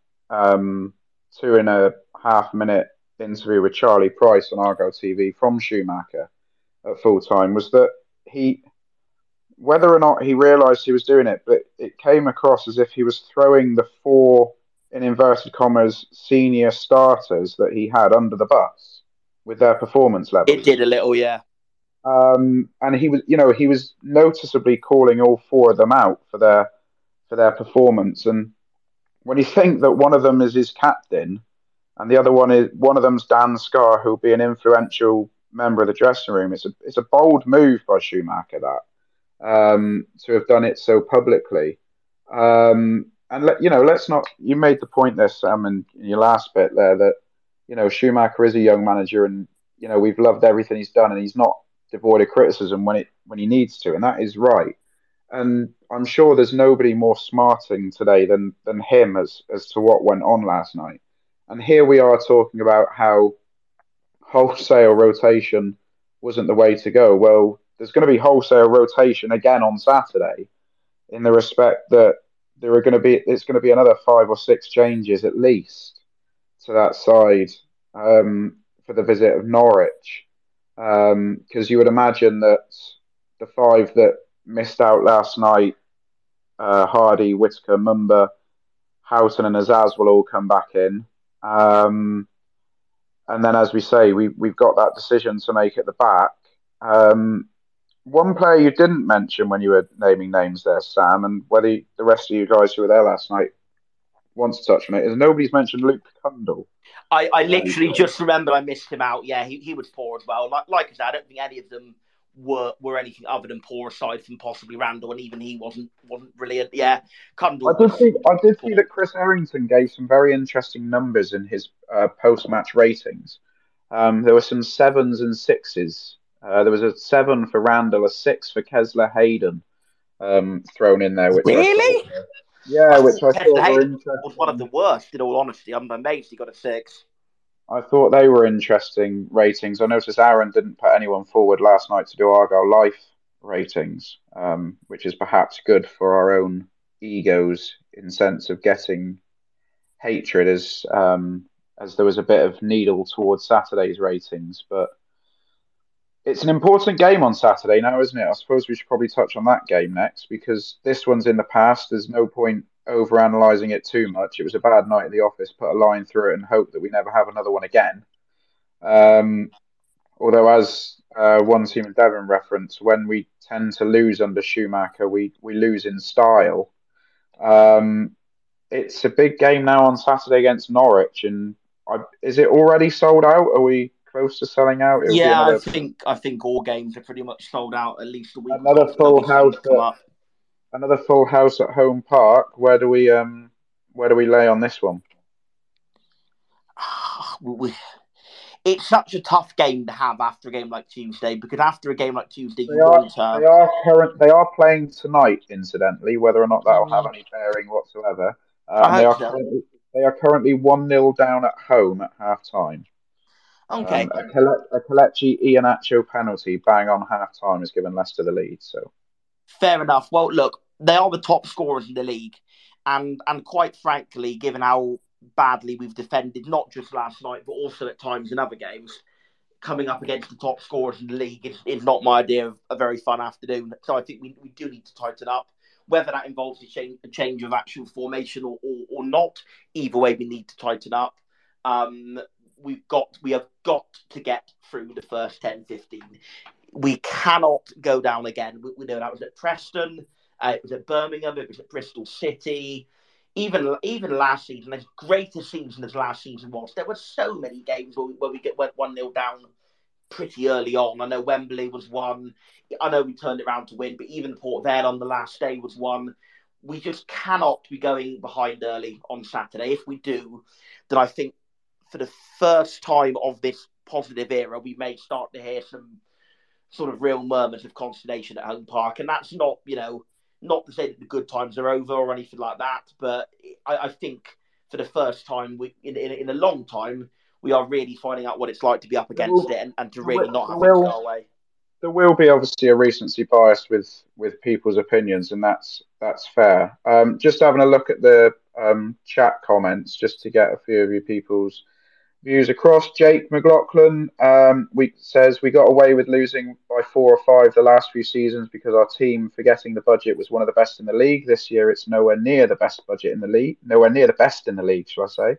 Speaker 5: 2.5 minute interview with Charlie Price on Argo TV from Schumacher at full time was that whether or not he realised he was doing it, but it came across as if he was throwing the four, in inverted commas, senior starters that he had under the bus with their performance levels.
Speaker 4: It did a little, yeah.
Speaker 5: And he was noticeably calling all four of them out for their performance. And when you think that one of them is his captain, and the other one of them's Dan Scarr, who'll be an influential member of the dressing room, it's a bold move by Schumacher that to have done it so publicly. And let's not. You made the point there, Sam, in your last bit there that Schumacher is a young manager, and we've loved everything he's done, and he's not devoid of criticism when he needs to, and that is right. And I'm sure there's nobody more smarting today than him as to what went on last night. And here we are talking about how wholesale rotation wasn't the way to go. Well, there's going to be wholesale rotation again on Saturday, in the respect that it's going to be another 5 or 6 changes at least to that side for the visit of Norwich, because you would imagine that the 5 that missed out last night, Hardy, Whittaker, Mumba, Houghton and Azaz will all come back in. And then, as we say, we've got that decision to make at the back. One player you didn't mention when you were naming names there, Sam, and whether the rest of you guys who were there last night want to touch on it, is nobody's mentioned Luke Cundle.
Speaker 4: I literally just remembered I missed him out. Yeah, he was poor as well. Like I said, I don't think any of them were anything other than poor, aside from possibly Randall, and even he wasn't brilliant. Yeah, Cundle.
Speaker 5: I did see that Chris Errington gave some very interesting numbers in his post-match ratings. There were some 7s and 6s. There was a 7 for Randall, a 6 for Kesler Hayden thrown in there. Which
Speaker 4: really?
Speaker 5: Which I thought were interesting.
Speaker 4: Was one of the worst, in all honesty. I'm amazed he got a 6.
Speaker 5: I thought they were interesting ratings. I noticed Aaron didn't put anyone forward last night to do Argyle Life ratings, which is perhaps good for our own egos in sense of getting hatred, as there was a bit of needle towards Saturday's ratings. But it's an important game on Saturday now, isn't it? I suppose we should probably touch on that game next, because this one's in the past. There's no point over-analysing it too much. It was a bad night at the office. Put a line through it and hope that we never have another one again. Although, as one team in Devon referenced, when we tend to lose under Schumacher, we lose in style. It's a big game now on Saturday against Norwich. And is it already sold out? Are we close to selling out?
Speaker 4: Yeah, I think all games are pretty much sold out at least a week.
Speaker 5: Another full house at Home Park. Where do we lay on this one?
Speaker 4: It's such a tough game to have after a game like Tuesday, because after a game like Tuesday,
Speaker 5: they are playing tonight, incidentally, whether or not that'll have any bearing whatsoever. They are currently 1-0 down at home at half time.
Speaker 4: Okay.
Speaker 5: A Kelechi Iheanacho penalty bang on half time has given Leicester the lead. So
Speaker 4: fair enough. Well, look, they are the top scorers in the league, and quite frankly, given how badly we've defended, not just last night, but also at times in other games, coming up against the top scorers in the league is not my idea of a very fun afternoon. So I think we do need to tighten up. Whether that involves a change of actual formation or not, either way, we need to tighten up. We have got to get through the first 10, 15. We cannot go down again. We know that was at Preston, it was at Birmingham, it was at Bristol City. Even last season, as great a season as last season was, there were so many games where we went 1-0 down pretty early on. I know Wembley was one. I know we turned it around to win, but even Port Vale on the last day was one. We just cannot be going behind early on Saturday. If we do, then I think for the first time of this positive era, we may start to hear some sort of real murmurs of consternation at Home Park. And that's not, not to say that the good times are over or anything like that, but I think for the first time in a long time, we are really finding out what it's like to be up against it and to really not have things go away.
Speaker 5: There will be obviously a recency bias with people's opinions, and that's fair. Just having a look at the chat comments, just to get a few of you people's views across. Jake McLaughlin says we got away with losing by 4 or 5 the last few seasons because our team, forgetting the budget, was one of the best in the league. This year, it's nowhere near the best budget in the league. Nowhere near the best in the league, shall I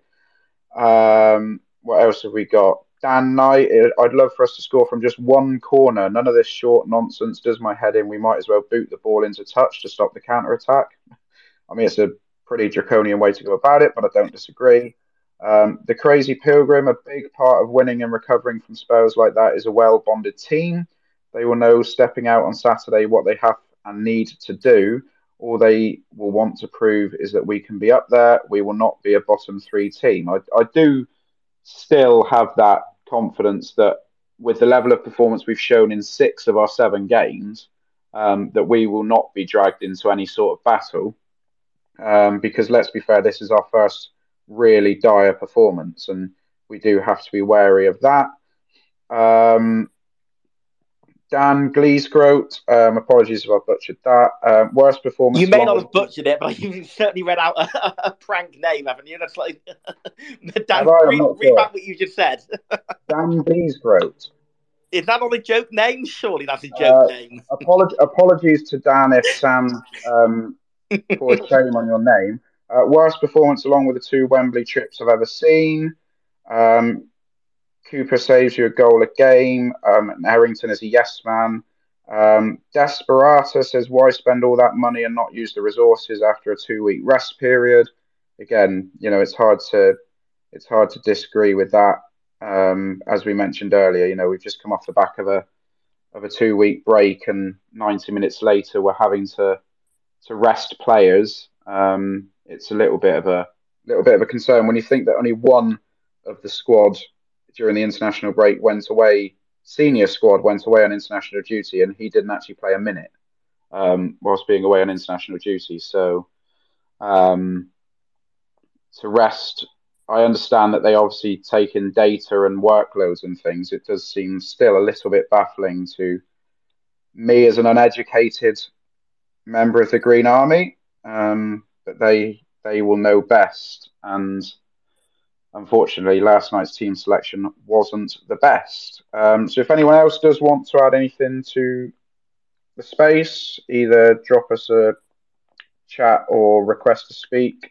Speaker 5: say? What else have we got? Dan Knight, I'd love for us to score from just one corner. None of this short nonsense does my head in. We might as well boot the ball into touch to stop the counter-attack. I mean, it's a pretty draconian way to go about it, but I don't disagree. The Crazy Pilgrim, a big part of winning and recovering from spells like that is a well-bonded team. They will know stepping out on Saturday what they have and need to do. All they will want to prove is that we can be up there. We will not be a bottom 3 team. I do still have that confidence that with the level of performance we've shown in 6 of our 7 games, that we will not be dragged into any sort of battle. Because let's be fair, this is our first really dire performance, and we do have to be wary of that. Dan Gleesgroat, apologies if I butchered that. Worst performance.
Speaker 4: You may not have butchered it, but you certainly read out a prank name, haven't you? That's like Dan. Read back what you just said.
Speaker 5: Dan Gleesgroat.
Speaker 4: Is that not a joke name? Surely that's a joke name.
Speaker 5: Apologies to Dan if Sam poured shame on your name. Worst performance along with the 2 Wembley trips I've ever seen. Cooper saves you a goal a game. And Harrington is a yes man. Desperata says, why spend all that money and not use the resources after a 2-week rest period? Again, it's hard to disagree with that. As we mentioned earlier, we've just come off the back of a 2-week break, and 90 minutes later we're having to rest players. It's a little bit of a concern when you think that only one of the squad during the international break senior squad went away on international duty, and he didn't actually play a minute whilst being away on international duty. So to rest, I understand that they obviously take in data and workloads and things. It does seem still a little bit baffling to me as an uneducated member of the Green Army, but they will know best. And unfortunately, last night's team selection wasn't the best. So if anyone else does want to add anything to the space, either drop us a chat or request to speak.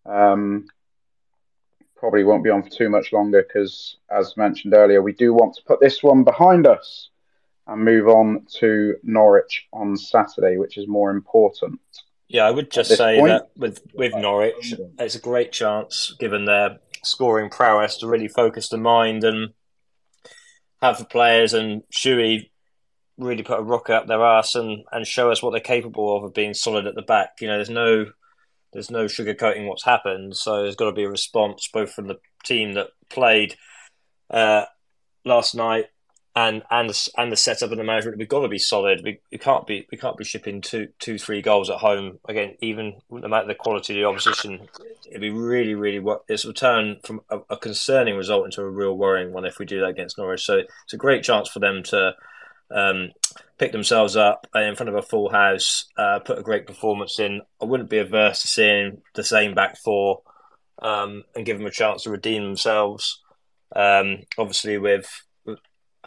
Speaker 5: Probably won't be on for too much longer because, as mentioned earlier, we do want to put this one behind us and move on to Norwich on Saturday, which is more important.
Speaker 7: Yeah, I would just say that with Norwich, it's a great chance, given their scoring prowess, to really focus the mind and have the players and Shuey really put a rocket up their arse and show us what they're capable of being solid at the back. There's no sugarcoating what's happened, so there's got to be a response both from the team that played last night and the setup and the management. We've got to be solid. We can't be shipping 2-3 goals at home again, even no matter the quality of the opposition. It'd be really, really it's a turn from a concerning result into a real worrying one if we do that against Norwich. So it's a great chance for them to pick themselves up in front of a full house, put a great performance in. I wouldn't be averse to seeing the same back 4 and give them a chance to redeem themselves. Obviously, with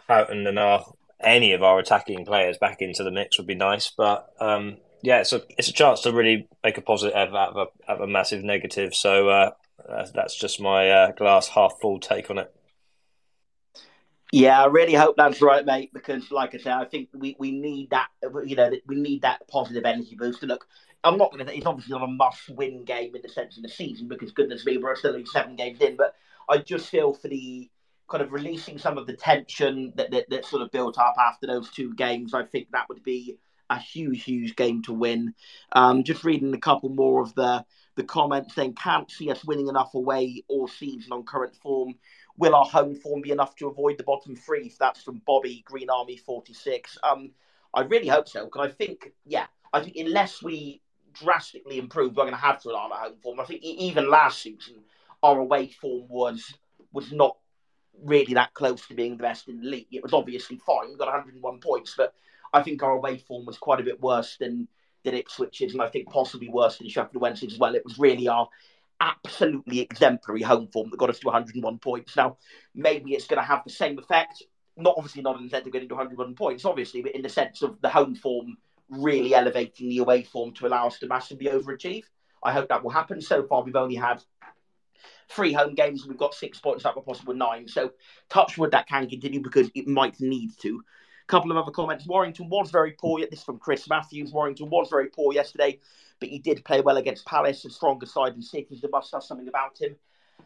Speaker 7: Houghton and any of our attacking players back into the mix would be nice. But it's a chance to really make a positive out of a massive negative. So that's just my glass half full take on it.
Speaker 4: Yeah, I really hope that's right, mate. Because, like I said, I think we need that. We need that positive energy boost. And look, I'm not going to. It's obviously not a must-win game in the sense of the season because, goodness me, we're still only 7 games in. But I just feel for the kind of releasing some of the tension that sort of built up after those 2 games. I think that would be a huge game to win. Just reading a couple more of the comments saying, can't see us winning enough away all season on current form. Will our home form be enough to avoid the bottom 3? That's from Bobby Green Army 46. I really hope so, because I think unless we drastically improve, we're going to have to rely on our home form. I think even last season, our away form was not really that close to being the best in the league. It was obviously fine. We got 101 points, but I think our away form was quite a bit worse than Ipswich's, and I think possibly worse than Sheffield Wednesday's as well. It was really our absolutely exemplary home form that got us to 101 points. Now, maybe it's going to have the same effect. Obviously not in the sense of getting to 101 points, obviously, but in the sense of the home form really elevating the away form to allow us to massively overachieve. I hope that will happen. So far, we've only had 3 home games and we've got 6 points out of a possible 9. So touch wood, that can continue because it might need to. A couple of other comments. Warrington was very poor. This is from Chris Matthews. Warrington was very poor yesterday, but he did play well against Palace, a stronger side than City. There must have something about him.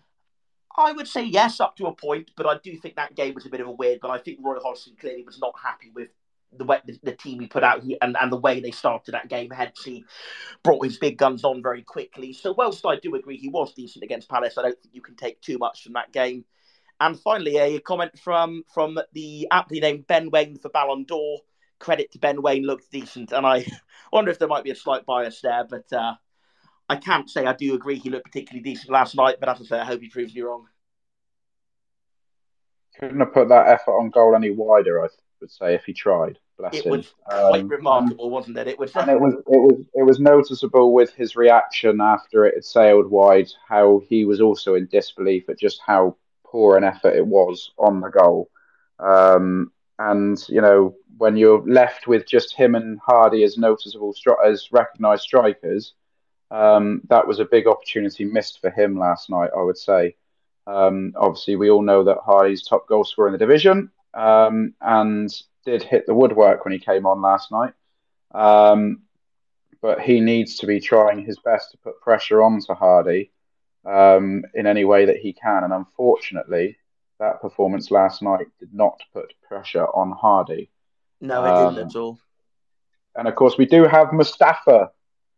Speaker 4: I would say yes, up to a point, but I do think that game was a bit of a weird. But I think Roy Hodgson clearly was not happy with the team he put out and the way they started that game. Hence, he brought his big guns on very quickly. So, whilst I do agree he was decent against Palace, I don't think you can take too much from that game. And finally, a comment from the aptly named Ben Wayne for Ballon d'Or. Credit to Ben Wayne, looked decent. And I wonder if there might be a slight bias there, but I can't say I do agree he looked particularly decent last night. But as I say, I hope he proves me wrong.
Speaker 5: Couldn't have put that effort on goal any wider, I would say, if he tried. Bless him.
Speaker 4: It was quite remarkable, wasn't it? It was
Speaker 5: noticeable with his reaction after it had sailed wide, how he was also in disbelief at just how poor an effort it was on the goal. And when you're left with just him and Hardy as noticeable as recognised strikers, that was a big opportunity missed for him last night, I would say. Obviously, we all know that Hardy's top goal scorer in the division, and did hit the woodwork when he came on last night. But he needs to be trying his best to put pressure onto Hardy in any way that he can. And unfortunately, that performance last night did not put pressure on Hardy.
Speaker 4: No, it didn't at all.
Speaker 5: And of course, we do have Mustafa,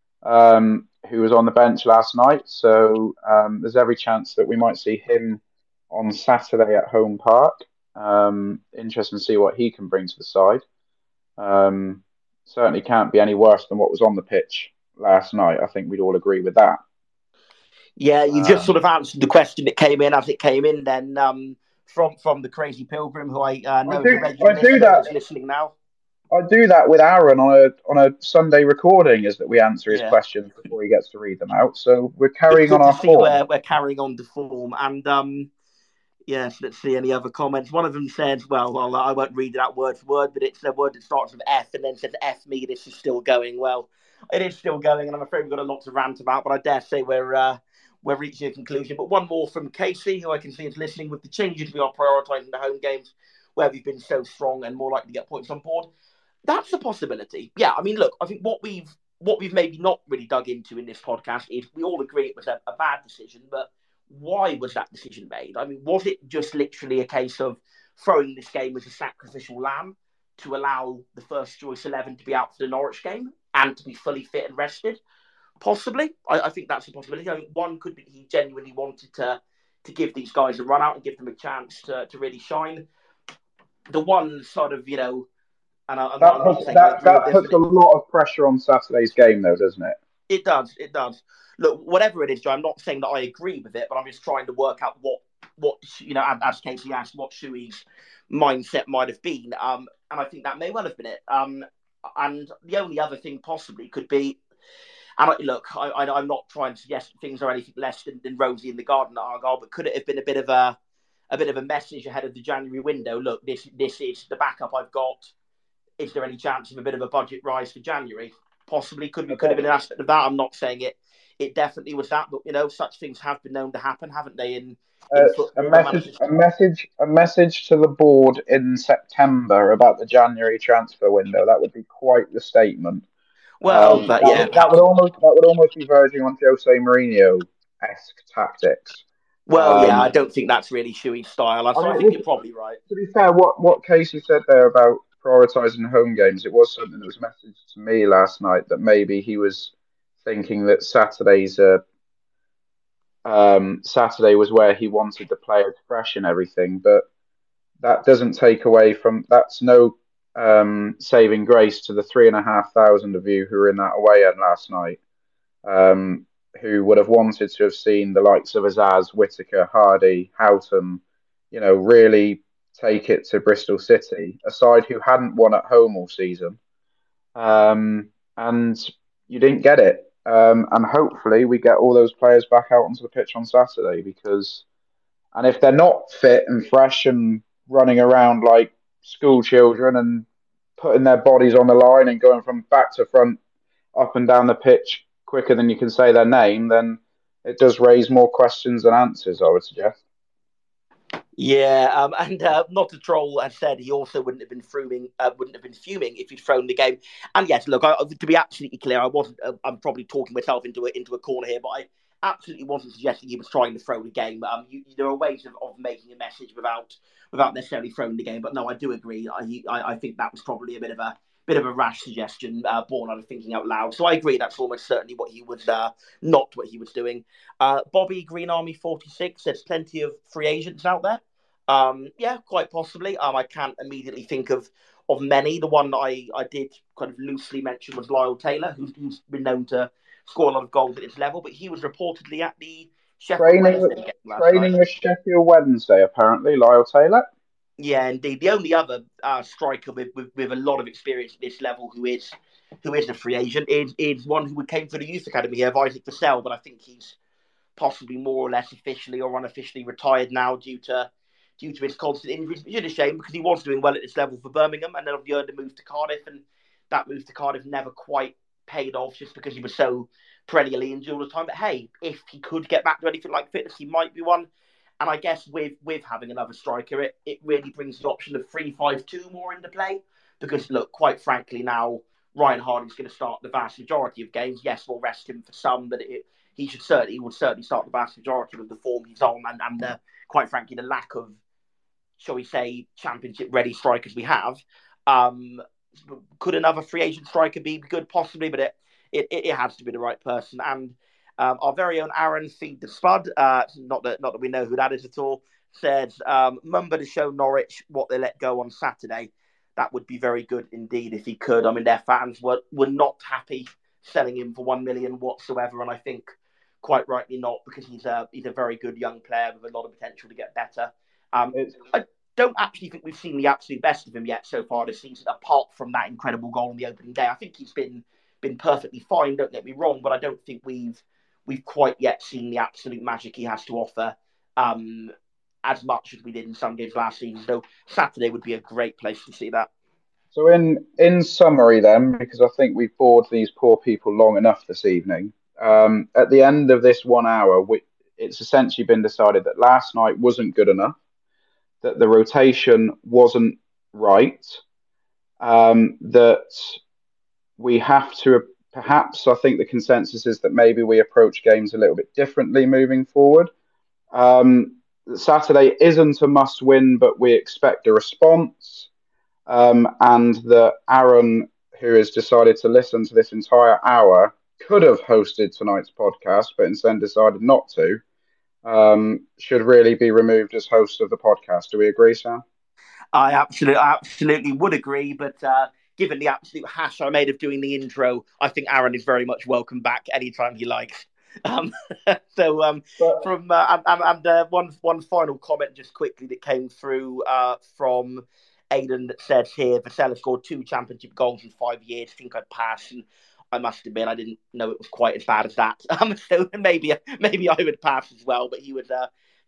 Speaker 5: who was on the bench last night. So there's every chance that we might see him on Saturday at Home Park. Interesting to see what he can bring to the side. Certainly can't be any worse than what was on the pitch last night. I think we'd all agree with that.
Speaker 4: Yeah, you just sort of answered the question that came in as it came in then from the Crazy Pilgrim, who I know is listening now.
Speaker 5: I do that with Aaron on a Sunday recording, is that we answer his questions before he gets to read them out. So we're carrying on our form.
Speaker 4: We're carrying on the form. And yes, let's see any other comments. One of them says, well, I won't read that word for word, but it's a word that starts with F and then says F me, this is still going. Well, it is still going, and I'm afraid we've got a lot to rant about, but I dare say we're reaching a conclusion. But one more from Casey, who I can see is listening. With the changes, we are prioritising the home games where we've been so strong and more likely to get points on board. That's a possibility. Yeah, I mean, look, I think what we've maybe not really dug into in this podcast is we all agree it was a bad decision, but why was that decision made? I mean, was it just literally a case of throwing this game as a sacrificial lamb to allow the first choice 11 to be out for the Norwich game and to be fully fit and rested? Possibly. I think that's a possibility. I mean, one could be he genuinely wanted to give these guys a run out and give them a chance to really shine. The one sort of, and
Speaker 5: that puts a lot of pressure on Saturday's game, though, doesn't it?
Speaker 4: It does. Look, whatever it is, Joe, I'm not saying that I agree with it, but I'm just trying to work out what as Casey asked, what Shuey's mindset might have been. And I think that may well have been it. And the only other thing possibly could be, and I'm not trying to suggest things are anything less than rosy in the garden at Argyle, but could it have been a bit of a a bit of a message ahead of the January window. Look, this is the backup I've got. Is there any chance of a bit of a budget rise for January? Possibly, could have been an aspect of that. I'm not saying it definitely was that, but such things have been known to happen, haven't they? In football,
Speaker 5: a message to the board in September about the January transfer window. That would be quite the statement.
Speaker 4: Well,
Speaker 5: that would almost be verging on Jose Mourinho-esque tactics.
Speaker 4: Well, I don't think that's really Shuey's style. I think you're probably right.
Speaker 5: To be fair, what Casey said there about prioritising home games, it was something that was messaged to me last night, that maybe he was thinking that Saturday was where he wanted the players fresh and everything, but that doesn't take away from, that's no saving grace to the 3,500 of you who were in that away end last night, who would have wanted to have seen the likes of Azaz, Whittaker, Hardy, Houghton, really take it to Bristol City, a side who hadn't won at home all season. And you didn't get it. And hopefully we get all those players back out onto the pitch on Saturday, and if they're not fit and fresh and running around like school children and putting their bodies on the line and going from back to front up and down the pitch quicker than you can say their name, then it does raise more questions than answers, I would suggest.
Speaker 4: Yeah, and not to troll, as said, he also wouldn't have been fuming if he'd thrown the game. And yes, look, to be absolutely clear, I'm probably talking myself into a corner here, but I absolutely wasn't suggesting he was trying to throw the game. There are ways of making a message without necessarily throwing the game. But no, I do agree. I think that was probably a bit of a rash suggestion, born out of thinking out loud. So I agree that's almost certainly what he was, not what he was doing. Bobby Green Army 46 says plenty of free agents out there. Yeah, quite possibly. I can't immediately think of many. The one that I did kind of loosely mention was Lyle Taylor, who's been known to score a lot of goals at his level, but he was reportedly at the Sheffield Wednesday game
Speaker 5: training with Sheffield Wednesday, apparently, Lyle Taylor.
Speaker 4: Yeah, indeed. The only other striker with a lot of experience at this level who is a free agent is one who came through the youth academy here, Isaac Vassell, but I think he's possibly more or less officially or unofficially retired now due to his constant injuries, which is a shame because he was doing well at this level for Birmingham, and then he had to move to Cardiff, and that move to Cardiff never quite paid off just because he was so perennially injured all the time. But hey, if he could get back to anything like fitness, he might be one. And I guess with having another striker, it really brings the option of 3-5-2 more into play. Because look, quite frankly, now Ryan Harding's going to start the vast majority of games. Yes, we'll rest him for some, but he would certainly start the vast majority of the form he's on, and quite frankly, the lack of, shall we say, championship-ready strikers we have. Could another free agent striker be good? Possibly, but it has to be the right person. And our very own Aaron Feed the Spud, not that we know who that is at all, said Mumba to show Norwich what they let go on Saturday. That would be very good indeed if he could. I mean, their fans were not happy selling him for 1 million whatsoever, and I think quite rightly not, because he's a very good young player with a lot of potential to get better. I don't actually think we've seen the absolute best of him yet so far this season, apart from that incredible goal on the opening day. I think he's been perfectly fine, don't get me wrong, but I don't think we've quite yet seen the absolute magic he has to offer, as much as we did in some games last season. So Saturday would be a great place to see that.
Speaker 5: So in summary then, because I think we've bored these poor people long enough this evening, at the end of this 1 hour, it's essentially been decided that last night wasn't good enough, that the rotation wasn't right, that we have to, perhaps I think the consensus is that maybe we approach games a little bit differently moving forward. Saturday isn't a must-win, but we expect a response, and that Aaron, who has decided to listen to this entire hour, could have hosted tonight's podcast, but instead decided not to, should really be removed as host of the podcast. Do we agree, Sam?
Speaker 4: I absolutely would agree, but given the absolute hash I made of doing the intro, I think Aaron is very much welcome back anytime he likes. One final comment just quickly that came through from Aidan that says here, Vassell scored 2 championship goals in 5 years. I think I'd pass, and I must admit I didn't know it was quite as bad as that. So maybe I would pass as well. But he was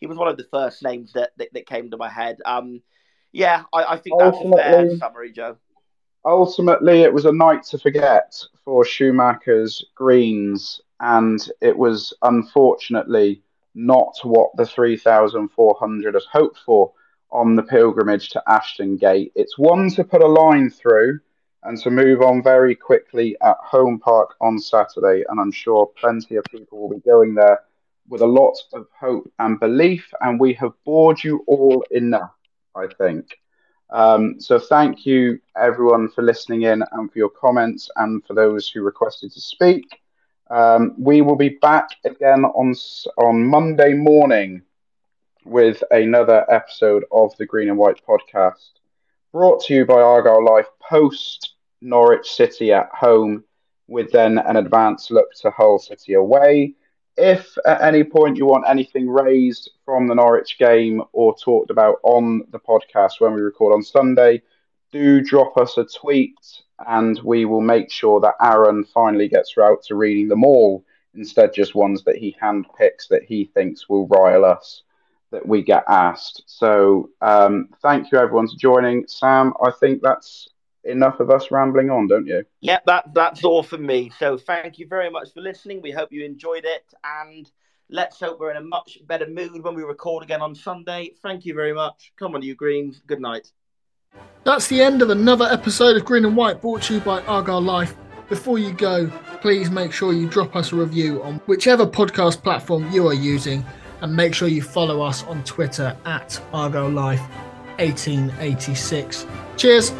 Speaker 4: he was one of the first names that came to my head. I think that's a fair summary, Joe.
Speaker 5: Ultimately, it was a night to forget for Schumacher's Greens, and it was unfortunately not what the 3,400 had hoped for on the pilgrimage to Ashton Gate. It's one to put a line through and to move on very quickly at Home Park on Saturday, and I'm sure plenty of people will be going there with a lot of hope and belief, and we have bored you all enough, I think. So thank you, everyone, for listening in and for your comments and for those who requested to speak. We will be back again on Monday morning with another episode of the Green and White podcast, brought to you by Argyle Life post Norwich City at home, with then an advanced look to Hull City away. If at any point you want anything raised from the Norwich game or talked about on the podcast when we record on Sunday, do drop us a tweet and we will make sure that Aaron finally gets around to reading them all, instead just ones that he handpicks that he thinks will rile us, that we get asked. So thank you everyone for joining. Sam, I think that's enough of us rambling on, don't you?
Speaker 4: Yeah, that's all from me. So thank you very much for listening. We hope you enjoyed it, and let's hope we're in a much better mood when we record again on Sunday. Thank you very much. Come on, you Greens. Good night.
Speaker 3: That's the end of another episode of Green and White, brought to you by Argyle Life. Before you go, please make sure you drop us a review on whichever podcast platform you are using, and make sure you follow us on Twitter at Argyle Life 1886. Cheers.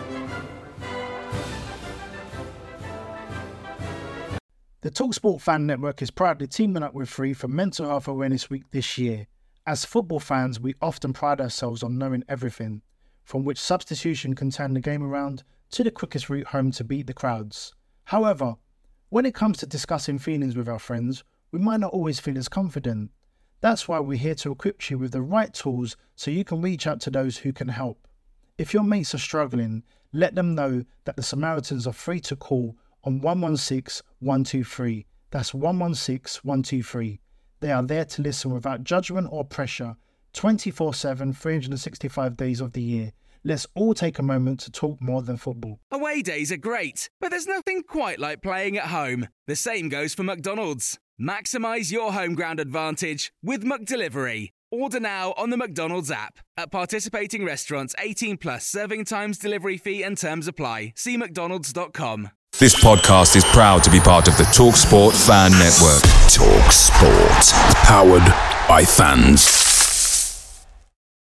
Speaker 6: The TalkSport Fan Network is proudly teaming up with Free for Mental Health Awareness Week this year. As football fans, we often pride ourselves on knowing everything, from which substitution can turn the game around to the quickest route home to beat the crowds. However, when it comes to discussing feelings with our friends, we might not always feel as confident. That's why we're here to equip you with the right tools so you can reach out to those who can help. If your mates are struggling, let them know that the Samaritans are free to call on 116 123. That's 116 123. They are there to listen without judgment or pressure, 24/7, 365 days of the year. Let's all take a moment to talk more than football.
Speaker 2: Away days are great, but there's nothing quite like playing at home. The same goes for McDonald's. Maximise your home ground advantage with McDelivery. Order now on the McDonald's app. At participating restaurants, 18+, serving times, delivery fee and terms apply. See mcdonalds.com.
Speaker 1: This podcast is proud to be part of the TalkSport Fan Network. TalkSport. Powered by fans.